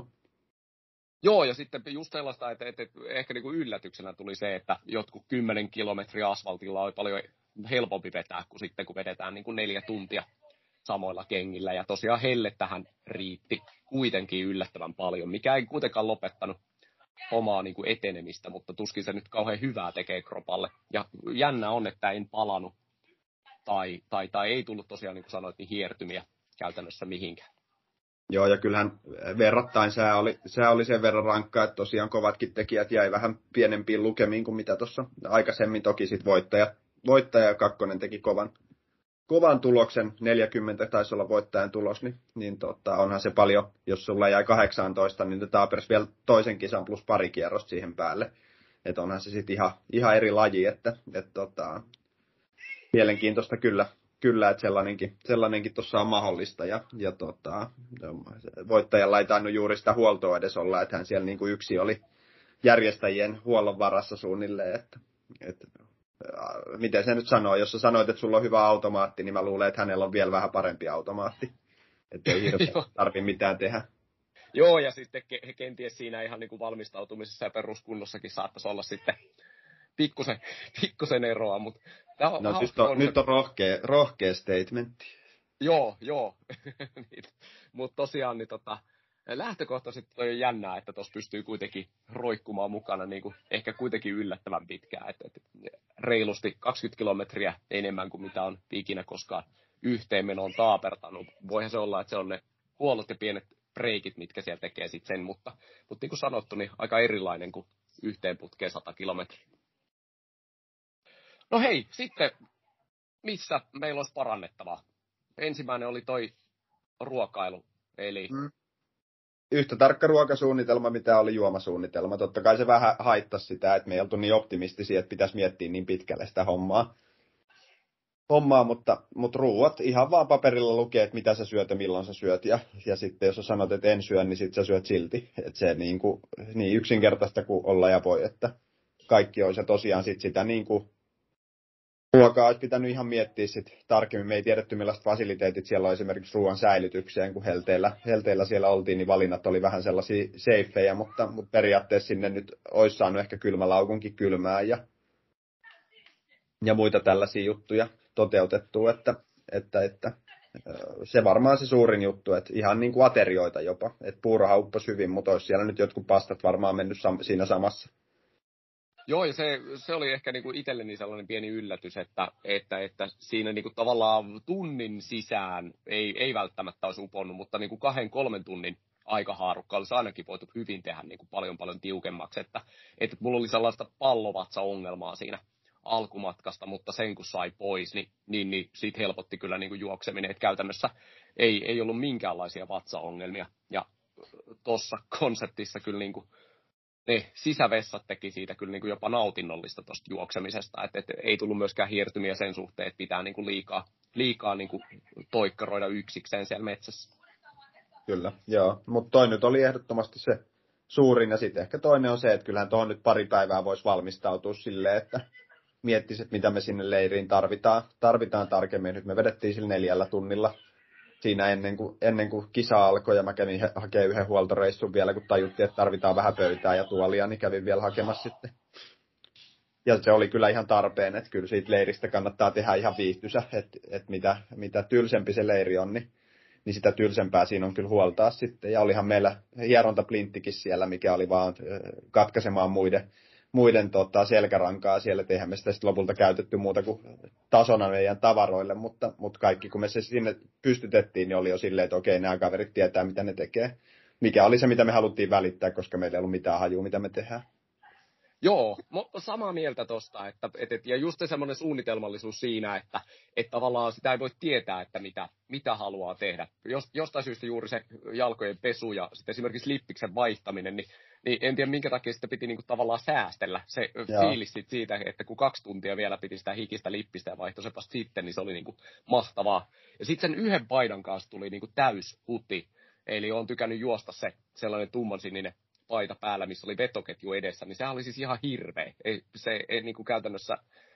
Joo, ja sitten just sellaista, että, että, että ehkä niin kuin yllätyksenä tuli se, että jotkut kymmenen kilometriä asfaltilla oli paljon helpompi vetää, kuin sitten kun vedetään niin kuin neljä tuntia samoilla kengillä. Ja tosiaan hellettähän riitti kuitenkin yllättävän paljon, mikä ei kuitenkaan lopettanut omaa niin kuin etenemistä, mutta tuskin se nyt kauhean hyvää tekee kropalle. Ja jännä on, että en palannut tai, tai, tai ei tullut tosiaan, niin kuin sanoit, niin hiertymiä käytännössä mihinkään. Joo, ja kyllähän verrattain sää oli, sää oli sen verran rankkaa, että tosiaan kovatkin tekijät jäi vähän pienempiin lukemiin kuin mitä tuossa aikaisemmin. Toki sitten voittaja, voittaja kakkonen teki kovan, kovan tuloksen, neljäkymmentä taisi olla voittajan tulos, niin, niin tota, onhan se paljon, jos sulla jäi kahdeksantoista, niin Taapers vielä toisen kisan plus pari kierrosta siihen päälle. Että onhan se sitten ihan, ihan eri laji, että et, tota, mielenkiintoista kyllä, kyllä että sellainenkin, sellainenkin tuossa on mahdollista. Ja, ja tota, voittajalla ei tainnut juuri sitä huoltoa edes olla, että hän siellä niin kuin yksi oli järjestäjien huollon varassa suunnilleen, että, että miten se nyt sanoo, jos sä sanoit, että sulla on hyvä automaatti, niin mä luulen, että hänellä on vielä vähän parempi automaatti. Että ei hirveästi tarvitse mitään tehdä. Joo, ja sitten kenties siinä ihan niin kuin valmistautumisessa ja peruskunnossakin saattaisi olla sitten pikkusen, pikkusen eroa. Mutta no nyt on, on, nyt on rohkea, rohkea statementti. Joo, joo. Mutta tosiaan niin tota, lähtökohtaisesti on jännää, että tuossa pystyy kuitenkin roikkumaan mukana niin kuin ehkä kuitenkin yllättävän pitkään. Et, et, reilusti kaksikymmentä kilometriä enemmän kuin mitä on ikinä koskaan yhteenmenoon taapertanut. Voihan se olla, että se on ne huollot ja pienet breikit, mitkä siellä tekee sitten sen, mutta, mutta niin kuin sanottu, niin aika erilainen kuin yhteen putkeen sata kilometriä. No hei, sitten missä meillä olisi parannettavaa? Ensimmäinen oli toi ruokailu, eli mm. Yhtä tarkka ruokasuunnitelma, mitä oli juomasuunnitelma. Totta kai se vähän haittasi sitä, että me ei oltu niin optimistisia, että pitäisi miettiä niin pitkälle sitä hommaa. hommaa, mutta, mutta ruuat ihan vaan paperilla lukee, että mitä sä syöt ja milloin sä syöt. Ja, ja sitten jos sä sanot, että en syö, niin sit sä syöt silti. Että se niin, kuin, niin yksinkertaista kuin olla ja voi, että kaikki olisi. Ja tosiaan sit sitä niin kuin ruokaa olisi pitänyt ihan miettiä sit tarkemmin. Me ei tiedetty, millaiset fasiliteetit siellä on esimerkiksi ruoan säilytykseen, kun helteillä, helteillä siellä oltiin, niin valinnat oli vähän sellaisia safeja, mutta, mutta periaatteessa sinne nyt olisi saanut ehkä kylmälaukunkin kylmää ja, ja muita tällaisia juttuja toteutettua, että, että, että se varmaan se suurin juttu, että ihan niin kuin aterioita jopa, että puuroha upposi hyvin, mutta olisi siellä nyt jotkut pastat varmaan mennyt sam- siinä samassa. Joo, ja se, se oli ehkä niinku itselleni sellainen pieni yllätys, että, että, että siinä niinku tavallaan tunnin sisään ei, ei välttämättä olisi uponnut, mutta niinku kahden, kolmen tunnin aikahaarukka olisi ainakin voitu hyvin tehdä niinku paljon paljon tiukemmaksi. Että, että mulla oli sellaista pallovatsa-ongelmaa siinä alkumatkasta, mutta sen kun sai pois, niin, niin, niin siitä helpotti kyllä niinku juokseminen, että käytännössä ei, ei ollut minkäänlaisia vatsaongelmia. Ja tuossa konseptissa kyllä niinku ne sisävessat teki siitä kyllä niin kuin jopa nautinnollista tuosta juoksemisesta, että et ei tullut myöskään hiertymiä sen suhteen, että pitää niin kuin liikaa, liikaa niin kuin toikkaroida yksikseen siellä metsässä. Kyllä, joo, mutta toi nyt oli ehdottomasti se suurin, ja sitten ehkä toinen on se, että kyllähän tuohon nyt pari päivää voisi valmistautua silleen, että miettisi, että mitä me sinne leiriin tarvitaan, tarvitaan tarkemmin. Nyt me vedettiin sillä neljällä tunnilla siinä ennen kuin, ennen kuin kisa alkoi, ja mä kävin hakemaan yhden huoltoreissun vielä, kun tajuttiin, että tarvitaan vähän pöytää ja tuolia, niin kävin vielä hakemassa sitten. Ja se oli kyllä ihan tarpeen, että kyllä siitä leiristä kannattaa tehdä ihan viihtysä, että, että mitä, mitä tylsempi se leiri on, niin, niin sitä tylsempää siinä on kyllä huoltaa sitten. Ja olihan meillä hierontaplinttikin siellä, mikä oli vaan katkaisemaan muiden, muiden tota, selkärankaa siellä, että eihän me sitä sitten lopulta käytetty muuta kuin tasona meidän tavaroille, mutta, mutta kaikki kun me se sinne pystytettiin, niin oli jo silleen, että okei, nämä kaverit tietää, mitä ne tekee. Mikä oli se, mitä me haluttiin välittää, koska meillä ei ollut mitään hajua, mitä me tehdään. Joo, samaa mieltä tosta, että, et, et, ja just semmoinen suunnitelmallisuus siinä, että et tavallaan sitä ei voi tietää, että mitä, mitä haluaa tehdä. Jos, jostain syystä juuri se jalkojen pesu ja sitten esimerkiksi lippiksen vaihtaminen, niin, niin en tiedä minkä takia sitä piti niinku tavallaan säästellä. Se Joo. fiilis siitä, että kun kaksi tuntia vielä piti sitä hikistä lippistä ja vaihtoi se vasta sitten, niin se oli niinku mahtavaa. Ja sitten sen yhden paidan kanssa tuli niinku täys huti, eli on tykännyt juosta se sellainen tummansininen paita päällä, missä oli vetoketju edessä, niin sehän oli siis ihan hirveä. Ei, se ei niin kuin käytännössä,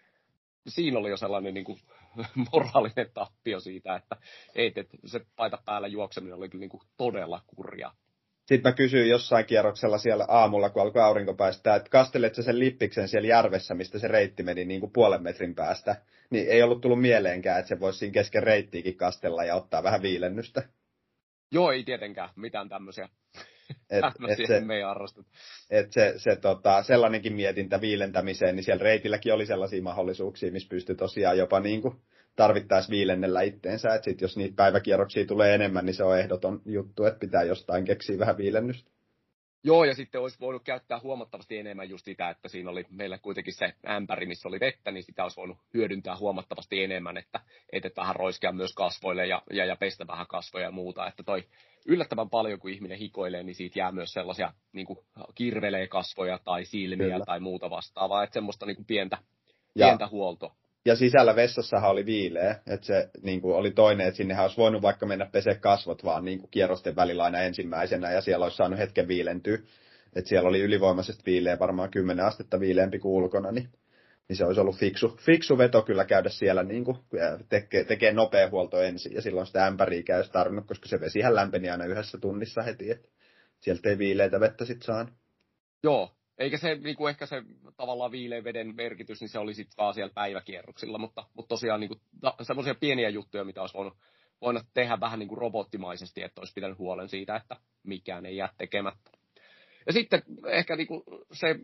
siinä oli jo sellainen niin kuin moraalinen tappio siitä, että ei, että se paita päällä juokseminen oli kyllä niin kuin todella kurja. Sitten mä kysyin jossain kierroksella siellä aamulla, kun alkoi aurinko paistaa, että kastelet sä sen lippiksen siellä järvessä, mistä se reitti meni niin kuin puolen metrin päästä, niin ei ollut tullut mieleenkään, että se voisi siinä kesken reittiikin kastella ja ottaa vähän viilennystä. Joo, ei tietenkään mitään tämmöisiä. Et, et se, me ei arvosteta. Et se, se tota, sellainenkin mietintä viilentämiseen, niin siellä reitilläkin oli sellaisia mahdollisuuksia, missä pystyi tosiaan jopa niin kuin tarvittaisi viilennellä itteensä. Että sit jos niitä päiväkierroksia tulee enemmän, niin se on ehdoton juttu, että pitää jostain keksiä vähän viilennystä. Joo, ja sitten olisi voinut käyttää huomattavasti enemmän just sitä, että siinä oli meillä kuitenkin se ämpäri, missä oli vettä, niin sitä olisi voinut hyödyntää huomattavasti enemmän, että, että vähän roiskea myös kasvoille ja, ja, ja pestä vähän kasvoja ja muuta. Että toi yllättävän paljon, kun ihminen hikoilee, niin siitä jää myös sellaisia, niin kuin kirvelee kasvoja tai silmiä Kyllä. tai muuta vastaavaa, että semmoista niin kuin pientä, pientä huoltoa. Ja sisällä vessassahan oli viileä, että se niin kuin oli toinen, että sinnehän olisi voinut vaikka mennä pesee kasvot vaan niin kuin kierrosten välillä aina ensimmäisenä, ja siellä olisi saanut hetken viilentyä. Että siellä oli ylivoimaisesti viileä, varmaan kymmenen astetta viileämpi kuin ulkona, niin, niin se olisi ollut fiksu, fiksu veto kyllä käydä siellä niin kuin, tekee, tekee nopea huolto ensin, ja silloin sitä ämpäriä käy tarvinnut, koska se vesihän lämpeni aina yhdessä tunnissa heti, että sieltä ei viileitä vettä sitten saanut. Joo. Eikä se niin kuin ehkä se tavallaan viileän veden merkitys, niin se oli sitten vaan siellä päiväkierroksilla, mutta, mutta tosiaan niin kuin, semmoisia pieniä juttuja, mitä olisi voinut, voinut tehdä vähän niin kuin robottimaisesti, että olisi pitänyt huolen siitä, että mikään ei jää tekemättä. Ja sitten ehkä niin kuin se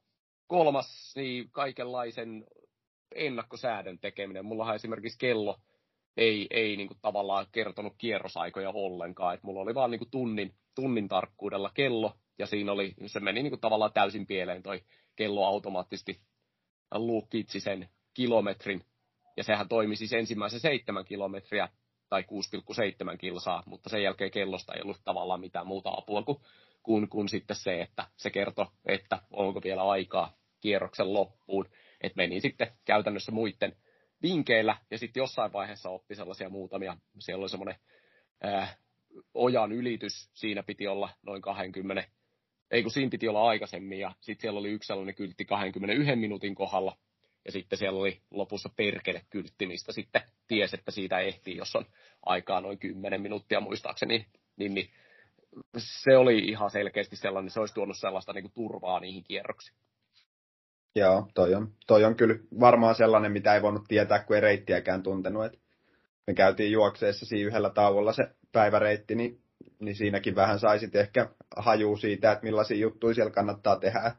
kolmas, niin kaikenlaisen ennakkosäädön tekeminen. Mullahan esimerkiksi kello ei, ei niin kuin tavallaan kertonut kierrosaikoja ollenkaan, että mulla oli vaan niin kuin tunnin, tunnin tarkkuudella kello, ja siinä oli, se meni niin kuin tavallaan täysin pieleen toi kello automaattisesti luukitsi sen kilometrin, ja sehän toimi siis ensimmäisen seitsemän kilometriä, tai kuusi pilkku seitsemän kilsaa, mutta sen jälkeen kellosta ei ollut tavallaan mitään muuta apua kuin, kuin, kuin sitten se, että se kertoi, että onko vielä aikaa kierroksen loppuun, että meni sitten käytännössä muiden, vinkeillä, ja sitten jossain vaiheessa oppi sellaisia muutamia. Siellä oli semmoinen ää, ojan ylitys, siinä piti olla noin kaksikymmentä, ei kun siinä piti olla aikaisemmin, ja sitten siellä oli yksi sellainen kyltti kaksikymmentäyksi minuutin kohdalla, ja sitten siellä oli lopussa perkele-kyltti, mistä sitten tiesi, että siitä ehtii, jos on aikaa noin kymmenen minuuttia muistaakseni, niin, niin se oli ihan selkeästi sellainen, se olisi tuonut sellaista niin kuin turvaa niihin kierroksiin. Joo, toi on, toi on kyllä varmaan sellainen, mitä ei voinut tietää, kun ei reittiäkään tuntenut. Et me käytiin juokseessa siinä yhdellä tauolla se päiväreitti, niin, niin siinäkin vähän saisit ehkä hajuu siitä, että millaisia juttuja siellä kannattaa tehdä.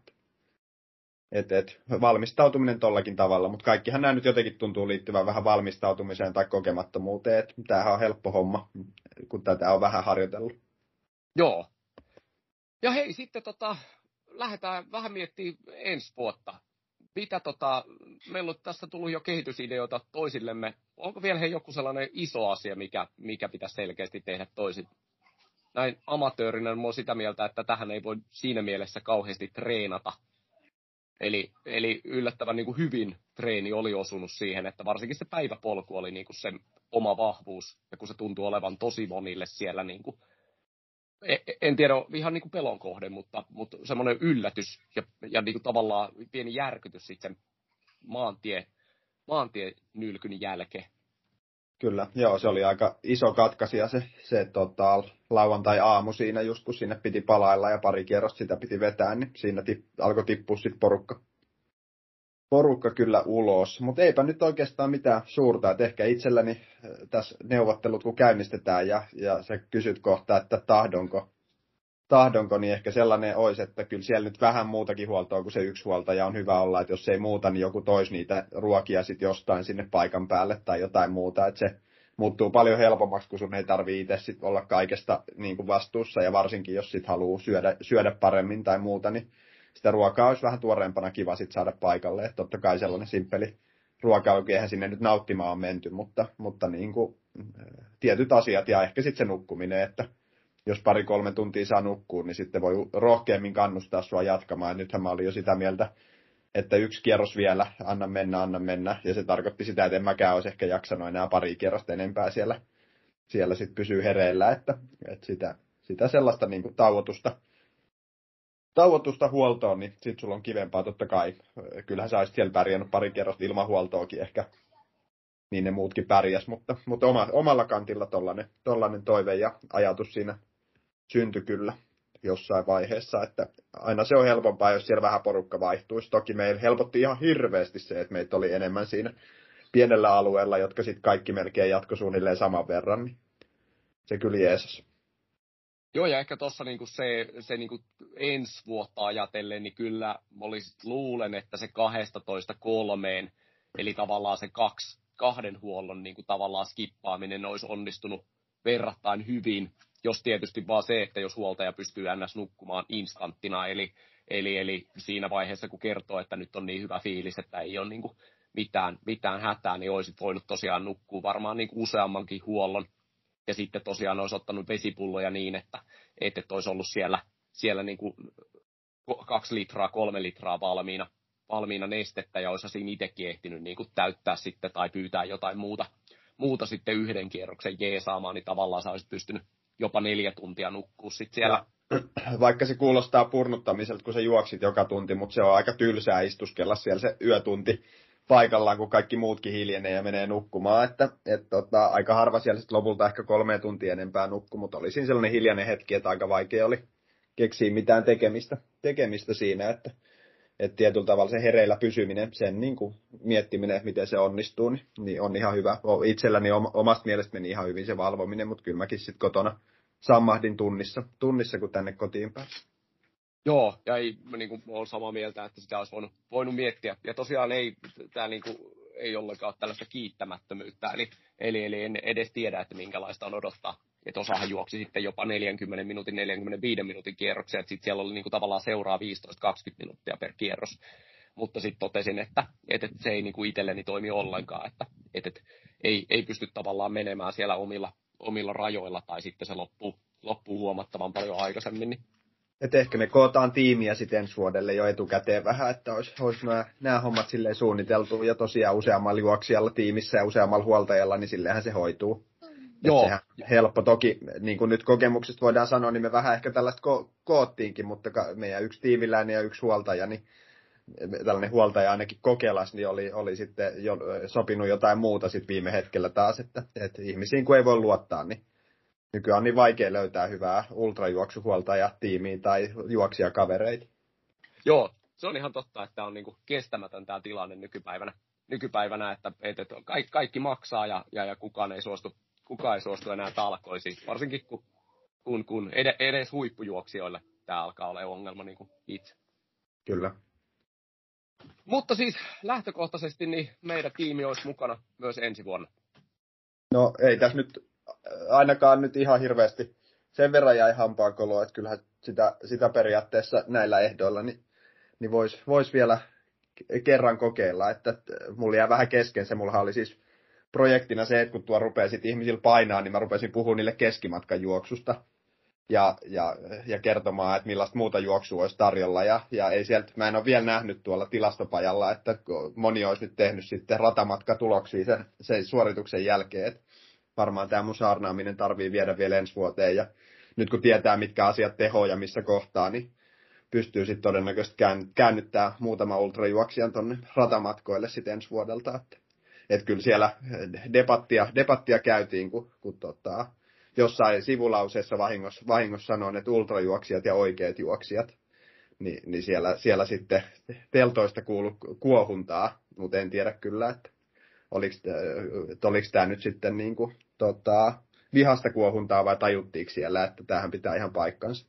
Et, et, valmistautuminen tollakin tavalla, mutta kaikkihan nämä nyt jotenkin tuntuu liittyvän vähän valmistautumiseen tai kokemattomuuteen. Et tämähän on helppo homma, kun tätä on vähän harjoitellut. Joo. Ja hei, sitten tota, lähdetään vähän miettimään ensi vuotta. Mitä tota, meillä on tässä tullut jo kehitysideoita toisillemme. Onko vielä hei joku sellainen iso asia, mikä, mikä pitäisi selkeästi tehdä toisin? Näin amatöörinä olen sitä mieltä, että tähän ei voi siinä mielessä kauheasti treenata. Eli, eli yllättävän niin kuin hyvin treeni oli osunut siihen, että varsinkin se päiväpolku oli niin kuin se oma vahvuus. Ja kun se tuntuu olevan tosi monille siellä, niin kuin, en tiedä ihan niin kuin pelon kohde, mutta, mutta semmoinen yllätys ja, ja niin kuin tavallaan pieni järkytys sitten sen maantie, maantienylkyn jälkeen. Kyllä, joo, se oli aika iso katkaisija se, se tota, lauantai-aamu siinä, just kun sinne piti palailla ja pari kierrosta sitä piti vetää, niin siinä tip, alkoi tippua sitten porukka, porukka kyllä ulos. Mutta eipä nyt oikeastaan mitään suurta, että ehkä itselläni tässä neuvottelut kun käynnistetään ja, ja sä kysyt kohta, että tahdonko, tahdonko, niin ehkä sellainen olisi, että kyllä siellä nyt vähän muutakin huoltoa kuin se yksi huoltaja on hyvä olla, että jos ei muuta, niin joku toisi niitä ruokia sitten jostain sinne paikan päälle tai jotain muuta, että se muuttuu paljon helpommaksi, kun sun ei tarvitse itse sit olla kaikesta niin kuin vastuussa, ja varsinkin jos sit haluaa syödä, syödä paremmin tai muuta, niin sitä ruokaa olisi vähän tuoreempana kiva sit saada paikalle, että totta kai sellainen simppeli ruokailukin, eihän sinne nyt nauttimaan on menty, mutta, mutta niin kuin, tietyt asiat ja ehkä sitten se nukkuminen, että jos pari-kolme tuntia saa nukkua, niin sitten voi rohkeammin kannustaa sua jatkamaan. Ja nythän mä olin jo sitä mieltä, että yksi kierros vielä, anna mennä, anna mennä. Ja se tarkoitti sitä, että en mäkään olisi ehkä jaksanut enää pari kierrosta enempää siellä, siellä sitten pysyy hereillä. Että, että sitä, sitä sellaista niin kuin tauotusta, tauotusta huoltoon, niin sitten sulla on kivempaa totta kai. Kyllähän sä olisit siellä pärjännyt pari kierrosta ilman huoltoakin ehkä, niin ne muutkin pärjäs, mutta, mutta oma, omalla kantilla tollainen, tollainen toive ja ajatus siinä syntyi kyllä jossain vaiheessa, että aina se on helpompaa, jos siellä vähän porukka vaihtuisi. Toki meillä helpotti ihan hirveästi se, että meitä oli enemmän siinä pienellä alueella, jotka sitten kaikki melkein jatkoi suunnilleen saman verran, niin se kyllä jeesas. Joo, ja ehkä tuossa niinku se, se niinku ensi vuotta ajatellen, niin kyllä olisit luulen, että se kaksitoista kolmeen, eli tavallaan se kaksi, kahden huollon niinku tavallaan skippaaminen olisi onnistunut verrattain hyvin, jos tietysti vaan se, että jos huoltaja pystyy ns. Nukkumaan instanttina, eli, eli, eli siinä vaiheessa, kun kertoo, että nyt on niin hyvä fiilis, että ei ole niinku mitään, mitään hätää, niin olisit voinut tosiaan nukkua varmaan niinku useammankin huollon. Ja sitten tosiaan olisi ottanut vesipulloja niin, että et olisi ollut siellä, siellä niin kuin kaksi litraa, kolme litraa valmiina, valmiina nestettä, ja olisi siinä itsekin ehtinyt niin kuin täyttää sitten tai pyytää jotain muuta, muuta sitten yhden kierroksen jeesaamaan, niin tavallaan sä olisit pystynyt jopa neljä tuntia nukkua sitten siellä. Ja, vaikka se kuulostaa purnuttamiselta, kun sä juoksit joka tunti, mutta se on aika tylsää istuskella siellä se yötunti paikallaan, kun kaikki muutkin hiljenee ja menee nukkumaan, että et, tota, aika harva siellä sitten lopulta ehkä kolme tuntia enempää nukkuu, mutta oli siinä sellainen hiljainen hetki, että aika vaikea oli keksiä mitään tekemistä, tekemistä siinä, että et tietyllä tavalla se hereillä pysyminen, sen niin kuin miettiminen, että miten se onnistuu, niin, niin on ihan hyvä. Itselläni omasta mielestä meni ihan hyvin se valvominen, mutta kyllä mäkin sitten kotona sammahdin tunnissa, tunnissa kun tänne kotiin pääsin. Joo, ja ei, niin kuin, olen samaa mieltä, että sitä olisi voinut, voinut miettiä. Ja tosiaan ei, tämä niin kuin, ei ollenkaan tällaista kiittämättömyyttä, eli, eli, eli en edes tiedä, että minkälaista on odottaa. Että osahan juoksi sitten jopa neljänkymmenen minuutin, neljänkymmenenviiden minuutin kierroksia, että sitten siellä oli niin kuin, tavallaan seuraa viisitoista kaksikymmentä minuuttia per kierros. Mutta sitten totesin, että, että se ei niin kuin itselleni toimi ollenkaan, että, että ei, ei pysty tavallaan menemään siellä omilla, omilla rajoilla, tai sitten se loppuu, loppuu huomattavan paljon aikaisemmin, niin Et ehkä me kootaan tiimiä sitten ensi vuodelle jo etukäteen vähän, että olisi, olisi nämä, nämä hommat silleen suunniteltu ja tosiaan useammalla juoksijalla tiimissä ja useammalla huoltajalla, niin silleenhän se hoituu. Joo. Sehän helppo. Toki, niin kuin nyt kokemuksesta voidaan sanoa, niin me vähän ehkä tällaista ko- koottiinkin, mutta meidän yksi tiimiläinen ja yksi huoltaja, niin tällainen huoltaja ainakin Kokelas, niin oli, oli sitten jo sopinut jotain muuta sitten viime hetkellä taas, että, että ihmisiin kun ei voi luottaa, niin nykyään on niin vaikea löytää hyvää ultrajuoksuhuoltajaa tiimiin tai juoksijakavereita. Joo, se on ihan totta, että on niinku kestämätön tämä tilanne nykypäivänä, nykypäivänä että, että kaikki, kaikki maksaa ja, ja, ja kukaan, ei suostu, kukaan ei suostu enää talkoisiin, varsinkin kun, kun, kun edes huippujuoksijoille tämä alkaa olla ongelma niin kuin itse. Kyllä. Mutta siis lähtökohtaisesti niin meidän tiimi olisi mukana myös ensi vuonna. No ei tässä nyt ainakaan nyt ihan hirveästi sen verran jäi hampaankoloa, että kyllähän sitä, sitä periaatteessa näillä ehdoilla niin, niin voisi vois vielä kerran kokeilla. Että mulla jää vähän kesken se, mullahan oli siis projektina se, että kun tuo rupeaa sitten ihmisillä painaa, niin mä rupesin puhumaan niille keskimatkan juoksusta. Ja, ja, ja kertomaan, että millaista muuta juoksua olisi tarjolla. Ja, ja ei sieltä, mä en ole vielä nähnyt tuolla tilastopajalla, että moni olisi nyt tehnyt sitten ratamatkatuloksia sen, sen suorituksen jälkeen. Että varmaan tämä mun saarnaaminen tarvii viedä vielä ensi vuoteen. Ja nyt kun tietää, mitkä asiat tehoo ja missä kohtaa, niin pystyy sitten todennäköisesti käännyttää muutama ultrajuoksijan tuonne ratamatkoille sitten ensi vuodelta. Että, että kyllä siellä debattia, debattia käytiin, kun, kun tota, jossain sivulauseessa vahingossa, vahingossa sanoin, että ultrajuoksijat ja oikeat juoksijat, niin, niin siellä, siellä sitten teltoista kuului kuohuntaa, mutta en tiedä kyllä, että oliko, että oliko tämä nyt sitten niin kuin, tota, vihasta kuohuntaa vai tajuttiinko siellä, että tämähän pitää ihan paikkansa.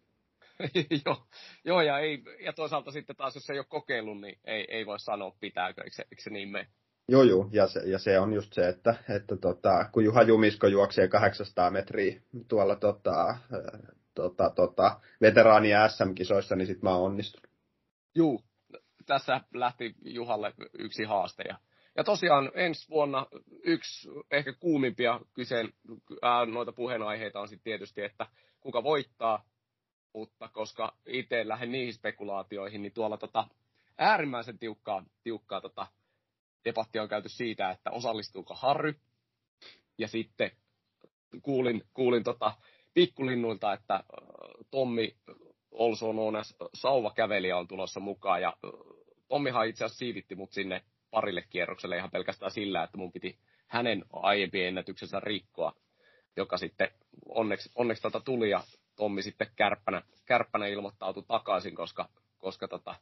Joo, joo ja, ei, ja toisaalta sitten taas, jos ei ole kokeillut, niin ei, ei voi sanoa pitääkö, eikö se, eikö se niin mene? Joo, joo, ja se, ja se on just se, että, että tota, kun Juha Jumisko juoksee kahdeksansataa metriä tuolla tota, tota, tota, veteraania S M-kisoissa, niin sitten mä oon onnistunut. Juu, tässä lähti Juhalle yksi haaste. Ja, ja tosiaan ensi vuonna yksi ehkä kuumimpia kyseen, ää, noita puheenaiheita on sitten tietysti, että kuka voittaa, mutta koska itse lähden niihin spekulaatioihin, niin tuolla tota, äärimmäisen tiukkaa, tiukkaa tota, debattia on käyty siitä, että osallistuuko Harry. Ja sitten kuulin, kuulin tota pikkulinnuilta, että Tommi also known as sauvakävelijä on tulossa mukaan. Ja Tommihan itse asiassa siivitti mut sinne parille kierrokselle ihan pelkästään sillä, että mun piti hänen aiempien ennätyksensä rikkoa, joka sitten onneksi, onneksi tota tuli ja Tommi sitten kärppänä, kärppänä ilmoittautui takaisin, koska, koska tota,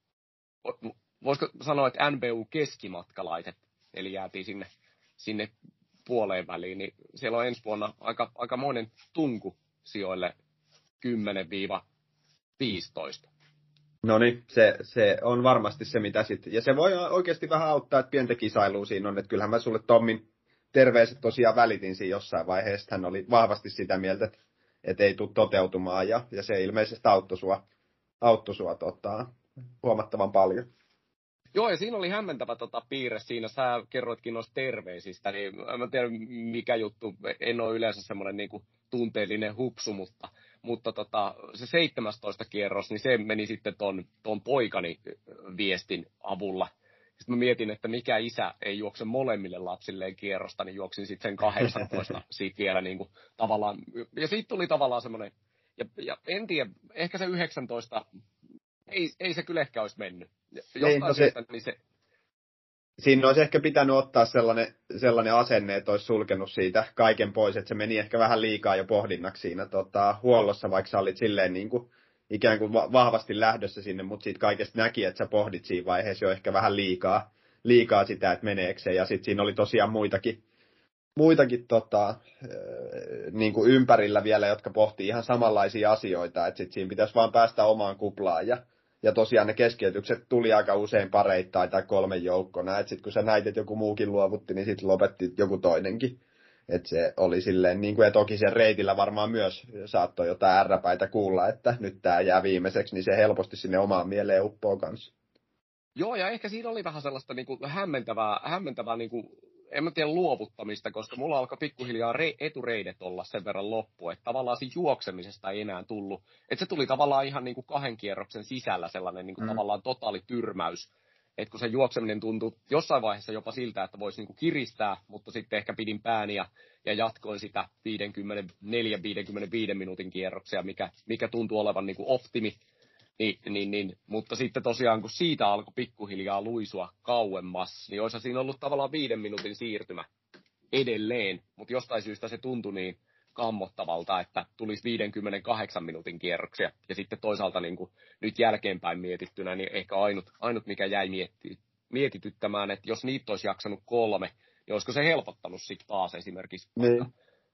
voisiko sanoa, että N B U-keskimatkalaiset, eli jäätiin sinne, sinne puoleen väliin, niin siellä on ensi vuonna aika, aikamoinen tunku sijoille kymmenen viisitoista. No niin, se, se on varmasti se, mitä sitten, ja se voi oikeasti vähän auttaa, että pientä kisailua siinä on, että kyllähän mä sulle Tommin terveiset tosiaan välitin siinä jossain vaiheessa, hän oli vahvasti sitä mieltä, että, että ei tule toteutumaan, ja, ja se ilmeisesti auttoi sua, auttoi sua tota, huomattavan paljon. Joo, ja siinä oli hämmentävä tota piirre siinä. Sä kerroitkin noista terveisistä, niin mä en tiedä mikä juttu. En ole yleensä semmoinen niin kuin tunteellinen hupsu, mutta, mutta tota, se seitsemästoista kierros, niin se meni sitten ton, ton poikani viestin avulla. Sitten mä mietin, että mikä isä ei juokse molemmille lapsilleen kierrosta, niin juoksin sitten sen kahdeksantoista siitä vielä niin kuin tavallaan. Ja siitä tuli tavallaan semmoinen, ja, ja en tiedä, ehkä se yhdeksäntoista, ei, ei se kyllä ehkä olisi mennyt. Jostain niin, no se, syystä, niin se... Siinä olisi ehkä pitänyt ottaa sellainen, sellainen asenne, että olisi sulkenut siitä kaiken pois, että se meni ehkä vähän liikaa jo pohdinnaksi siinä tota, huollossa, vaikka sä olit silleen niin kuin, ikään kuin vahvasti lähdössä sinne, mutta siitä kaikesta näki, että sä pohdit siinä vaiheessa jo ehkä vähän liikaa, liikaa sitä, että meneekö se, ja sitten siinä oli tosiaan muitakin, muitakin tota, niin kuin ympärillä vielä, jotka pohtii ihan samanlaisia asioita, että sitten siinä pitäisi vaan päästä omaan kuplaan, ja Ja tosiaan ne keskeytykset tuli aika usein pareittain tai kolmen joukkona. Että sitten kun sä näit, että joku muukin luovutti, niin sitten lopetti joku toinenkin. Että se oli silleen, niin kuin ja toki sen reitillä varmaan myös saattoi jotain ärräpäitä kuulla, että nyt tämä jää viimeiseksi, niin se helposti sinne omaan mieleen uppoo kanssa. Joo, ja ehkä siinä oli vähän sellaista niin kuin hämmentävää, hämmentävää niin kuin en mä tiedä luovuttamista, koska mulla alkoi pikkuhiljaa re, etureidet olla sen verran loppu, että tavallaan siinä juoksemisesta ei enää tullut. Että se tuli tavallaan ihan niin kuin kahden kierroksen sisällä sellainen niin kuin mm. tavallaan totaali tyrmäys. Että kun se juokseminen tuntui jossain vaiheessa jopa siltä, että voisi niin kuin kiristää, mutta sitten ehkä pidin pääni ja, ja jatkoin sitä viisikymmentäneljä viisikymmentäviisi minuutin kierroksia, mikä, mikä tuntuu olevan niin kuin optimi. Niin, niin, niin. Mutta sitten tosiaan, kun siitä alkoi pikkuhiljaa luisua kauemmas, niin olisi siinä ollut tavallaan viiden minuutin siirtymä edelleen. Mutta jostain syystä se tuntui niin kammottavalta, että tulisi viisikymmentäkahdeksan minuutin kierroksia. Ja sitten toisaalta niin kuin nyt jälkeenpäin mietittynä, niin ehkä ainut, ainut mikä jäi mietti, mietityttämään, että jos niitä olisi jaksanut kolme, niin olisiko se helpottanut sitten taas esimerkiksi niin.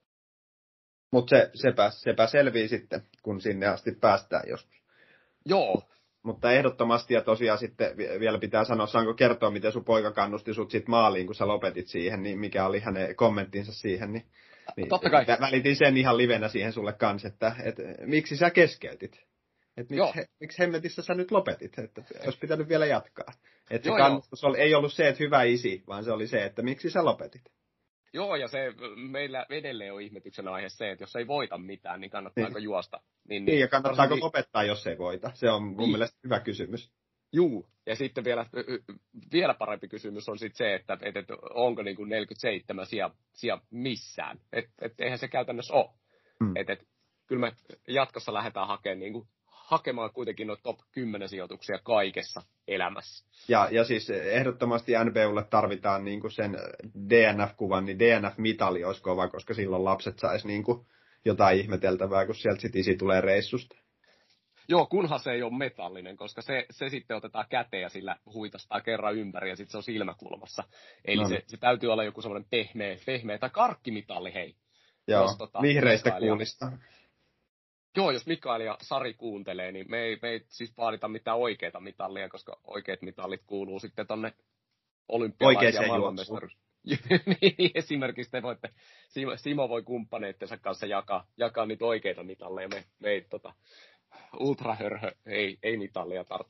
Mutta se, sepä, sepä selvii sitten, kun sinne asti päästään joskus. Joo. Mutta ehdottomasti, ja tosiaan sitten vielä pitää sanoa, saanko kertoa, miten sun poika kannusti sut sit maaliin, kun sä lopetit siihen, niin mikä oli hänen kommenttinsa siihen, niin, niin totta kai. Välitin sen ihan livenä siihen sulle kanssa, että, että miksi sä keskeytit? Että miksi, he, miksi hemmetissä sä nyt lopetit? Että olisi pitänyt vielä jatkaa. Että se kannustus oli, ei ollut se, että hyvä isi, vaan se oli se, että miksi sä lopetit. Joo, ja se meillä edelleen on ihmetyksen aihe se, että jos ei voita mitään, niin kannattaako niin. juosta. Niin, niin, ja kannattaako niin, lopettaa, jos ei voita? Se on mun niin. mielestä hyvä kysymys. Juu, ja sitten vielä, vielä parempi kysymys on sitten se, että, että onko niin kuin neljäkymmentäseitsemän sija, sija missään. Että et, eihän se käytännössä ole. Hmm. Että et, kyllä me jatkossa lähdetään hakemaan, niin kuin, hakemaan kuitenkin noita top kymmenen sijoituksia kaikessa elämässä. Ja, ja siis ehdottomasti N B Ulle tarvitaan niin kuin sen D N F-kuvan, niin D N F-mitali olisi kova, koska silloin lapset saisi niin kuin jotain ihmeteltävää, kun sieltä sitten isi tulee reissusta. Joo, kunhan se ei ole metallinen, koska se, se sitten otetaan käteen ja sillä huitastaa kerran ympäri ja sitten se on silmäkulmassa. Eli no. se, se täytyy olla joku semmoinen pehmeä, pehmeä tai karkkimitalli, hei. Joo, jos, tota, vihreistä kuunista. Joo, jos Mikael ja Sari kuuntelee, niin me ei, me ei siis vaadita mitään oikeita mitallia, koska oikeat mitallit kuuluu sitten tonne olympialaisia maailmanmestaruus. Niin, esimerkiksi te voitte, Simo voi kumppaneittensa kanssa jakaa, jakaa niitä oikeita mitalleja. Me, me ei tota, ultrahörhö, ei, ei mitallia tarvitse.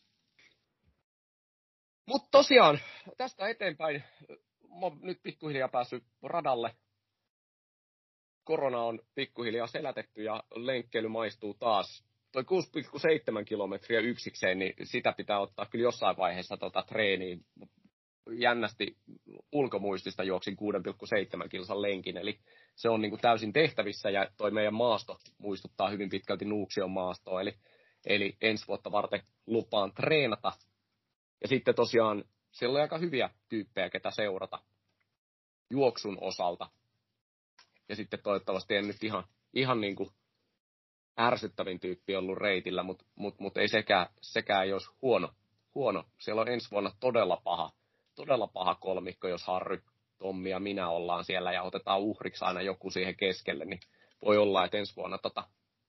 Mutta tosiaan, tästä eteenpäin, mä oon nyt pikkuhiljaa päässyt radalle. Korona on pikkuhiljaa selätetty ja lenkkeily maistuu taas. Toi kuusi pilkku seitsemän kilometriä yksikseen, niin sitä pitää ottaa kyllä jossain vaiheessa tota treeniin. Jännästi ulkomuistista juoksin kuusi pilkku seitsemän kilsan lenkin, eli se on niin kuin täysin tehtävissä, ja toi meidän maasto muistuttaa hyvin pitkälti Nuuksion maastoa, eli, eli ensi vuotta varten lupaan treenata. Ja sitten tosiaan siellä on aika hyviä tyyppejä, ketä seurata juoksun osalta. Ja sitten toivottavasti en nyt ihan, ihan niin kuin ärsyttävin tyyppi ollut reitillä, mutta mut, mut ei sekään, sekään ei olisi huono, huono. Siellä on ensi vuonna todella paha, todella paha kolmikko, jos Harry, Tommi ja minä ollaan siellä ja otetaan uhriksi aina joku siihen keskelle, niin voi olla, että ensi vuonna tota,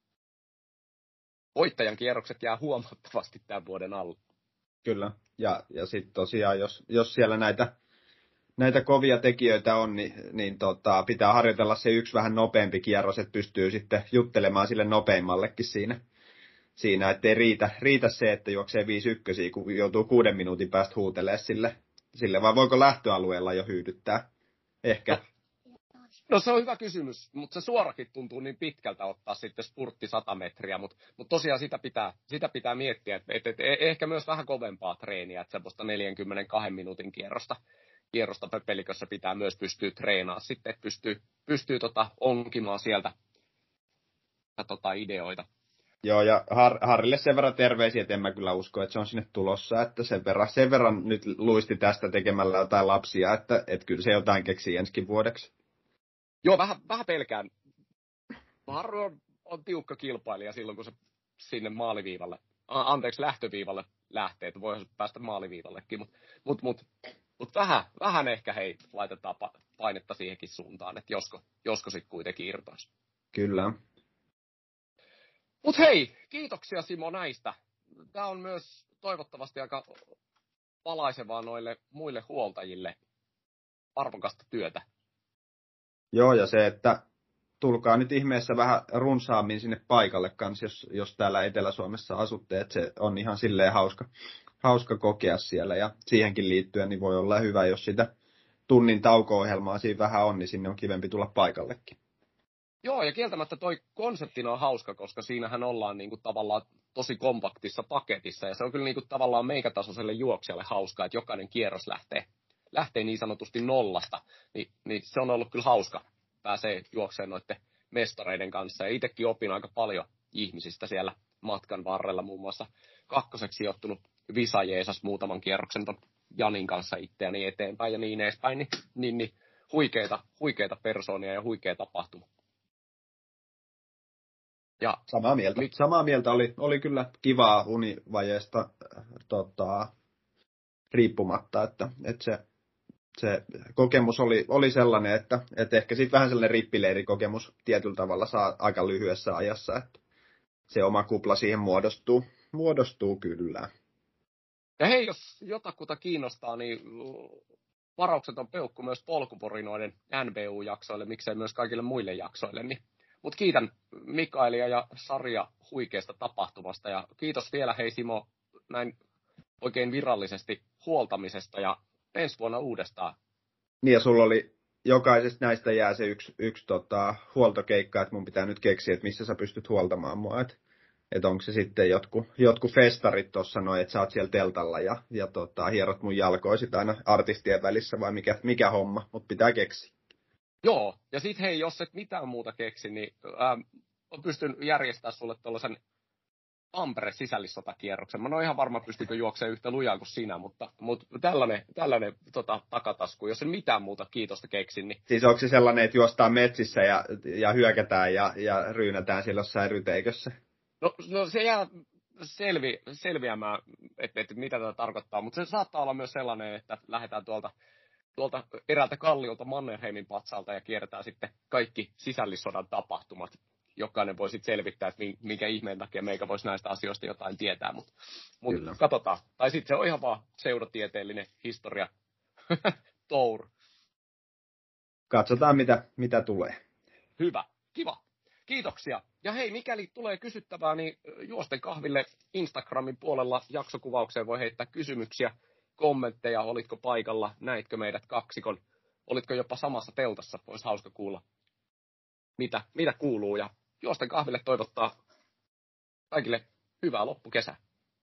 voittajan kierrokset jää huomattavasti tämän vuoden alla. Kyllä, ja, ja sitten tosiaan, jos, jos siellä näitä näitä kovia tekijöitä on, niin, niin tota, pitää harjoitella se yksi vähän nopeampi kierros, että pystyy sitten juttelemaan sille nopeimmallekin siinä, siinä ettei riitä, riitä se, että juoksee viisi ykkösiä, kun joutuu kuuden minuutin päästä huutelemaan sille, sille, vai voiko lähtöalueella jo hyydyttää? Ehkä. No se on hyvä kysymys, mutta se suorakin tuntuu niin pitkältä ottaa sitten spurtti sata metriä, mutta, mutta tosiaan sitä pitää, sitä pitää miettiä, että, että, että ehkä myös vähän kovempaa treeniä, että semmoista neljänkymmenenkahden minuutin kierrosta. Kierrosta pelikössä pitää myös pystyä treenaamaan sitten, että pystyy, pystyy tota onkimaan sieltä tota ideoita. Joo, ja Har- Harrille sen verran terveisiä, että en mä kyllä usko, että se on sinne tulossa, että sen verran, sen verran nyt luisti tästä tekemällä jotain lapsia, että, että kyllä se jotain keksii ensikin vuodeksi. Joo, vähän, vähän pelkään. Harry on, on tiukka kilpailija silloin, kun se sinne maaliviivalle, anteeksi lähtöviivalle lähtee, että voihan päästä maaliviivallekin, mutta mut, mut, Mutta vähän, vähän ehkä hei, laitetaan painetta siihenkin suuntaan, että josko, josko sitten kuitenkin irtoisi. Kyllä. Mutta hei, kiitoksia Simo näistä. Tämä on myös toivottavasti aika valaisevaa noille muille huoltajille arvokasta työtä. Joo, ja se, että tulkaa nyt ihmeessä vähän runsaammin sinne paikalle kanssa, jos, jos täällä Etelä-Suomessa asutte, että se on ihan silleen hauska. Hauska kokea siellä, ja siihenkin liittyen niin voi olla hyvä, jos sitä tunnin tauko-ohjelmaa siinä vähän on, niin sinne on kivempi tulla paikallekin. Joo, ja kieltämättä toi konseptina on hauska, koska siinähän ollaan niinku tavallaan tosi kompaktissa paketissa, ja se on kyllä niinku tavallaan meikätasoiselle juoksijalle hauskaa, että jokainen kierros lähtee, lähtee niin sanotusti nollasta, Ni, niin se on ollut kyllä hauska, pääsee juokseen noiden mestareiden kanssa, ja itsekin opin aika paljon ihmisistä siellä matkan varrella, muun muassa kakkoseksi sijoittunut Visa Jeesas muutaman kierroksen ton Janin kanssa itseäni eteenpäin ja niin edespäin, niin, niin, niin huikeita, huikeita persoonia ja huikea tapahtuma. Ja samaa mieltä. Mit... Samaa mieltä oli, oli kyllä kivaa univajeesta tota, riippumatta, että, että se, se kokemus oli, oli sellainen, että, että ehkä sitten vähän sellainen rippileirikokemus tietyllä tavalla saa aika lyhyessä ajassa, että se oma kupla siihen muodostuu, muodostuu kyllä. Ja hei, jos jotakuta kiinnostaa, niin varaukset on peukku myös polkuporinoiden N B U-jaksoille, miksei myös kaikille muille jaksoille, niin mutta kiitän Mikaelia ja Saria huikeasta tapahtumasta ja kiitos vielä hei Simo näin oikein virallisesti huoltamisesta ja ensi vuonna uudestaan. Niin ja sulla oli jokaisesta näistä jää se yksi, yksi tota, huoltokeikka, että mun pitää nyt keksiä, että missä sä pystyt huoltamaan mua. Että et onko se sitten jotkut, jotkut festarit tuossa noin, että sä oot siellä teltalla ja, ja tota, hierot mun jalkoisit aina artistien välissä vai mikä, mikä homma, mutta pitää keksiä. Joo, ja sit hei, jos et mitään muuta keksi, niin ää, pystyn järjestämään sulle tuollaisen Tampere-sisällissotakierroksen. Mä en ole ihan varma, pystyykö juoksemaan yhtä lujaa kuin sinä, mutta, mutta tällainen, tällainen tota, takatasku, jos en mitään muuta kiitosta keksin. Niin... Siis onko se sellainen, että juostaan metsissä ja, ja hyökätään ja, ja ryynätään siellä jossain ryteikössä? No, no se jää selvi, selviämään, että, että mitä tätä tarkoittaa, mutta se saattaa olla myös sellainen, että lähdetään tuolta tuolta eräältä kalliolta Mannerheimin patsalta ja kierretään sitten kaikki sisällissodan tapahtumat. Jokainen voi sitten selvittää, että minkä ihmeen takia meikä voisi näistä asioista jotain tietää, mutta mut katsotaan. Tai sitten se on ihan vaan seurotieteellinen historia tour. Katsotaan, mitä, mitä tulee. Hyvä, kiva. Kiitoksia. Ja hei, mikäli tulee kysyttävää, niin Juosten kahville Instagramin puolella jaksokuvaukseen voi heittää kysymyksiä, kommentteja, olitko paikalla, näitkö meidät kaksikon, olitko jopa samassa teltassa, olisi hauska kuulla, mitä, mitä kuuluu. Ja Juosten kahville toivottaa kaikille hyvää loppukesää.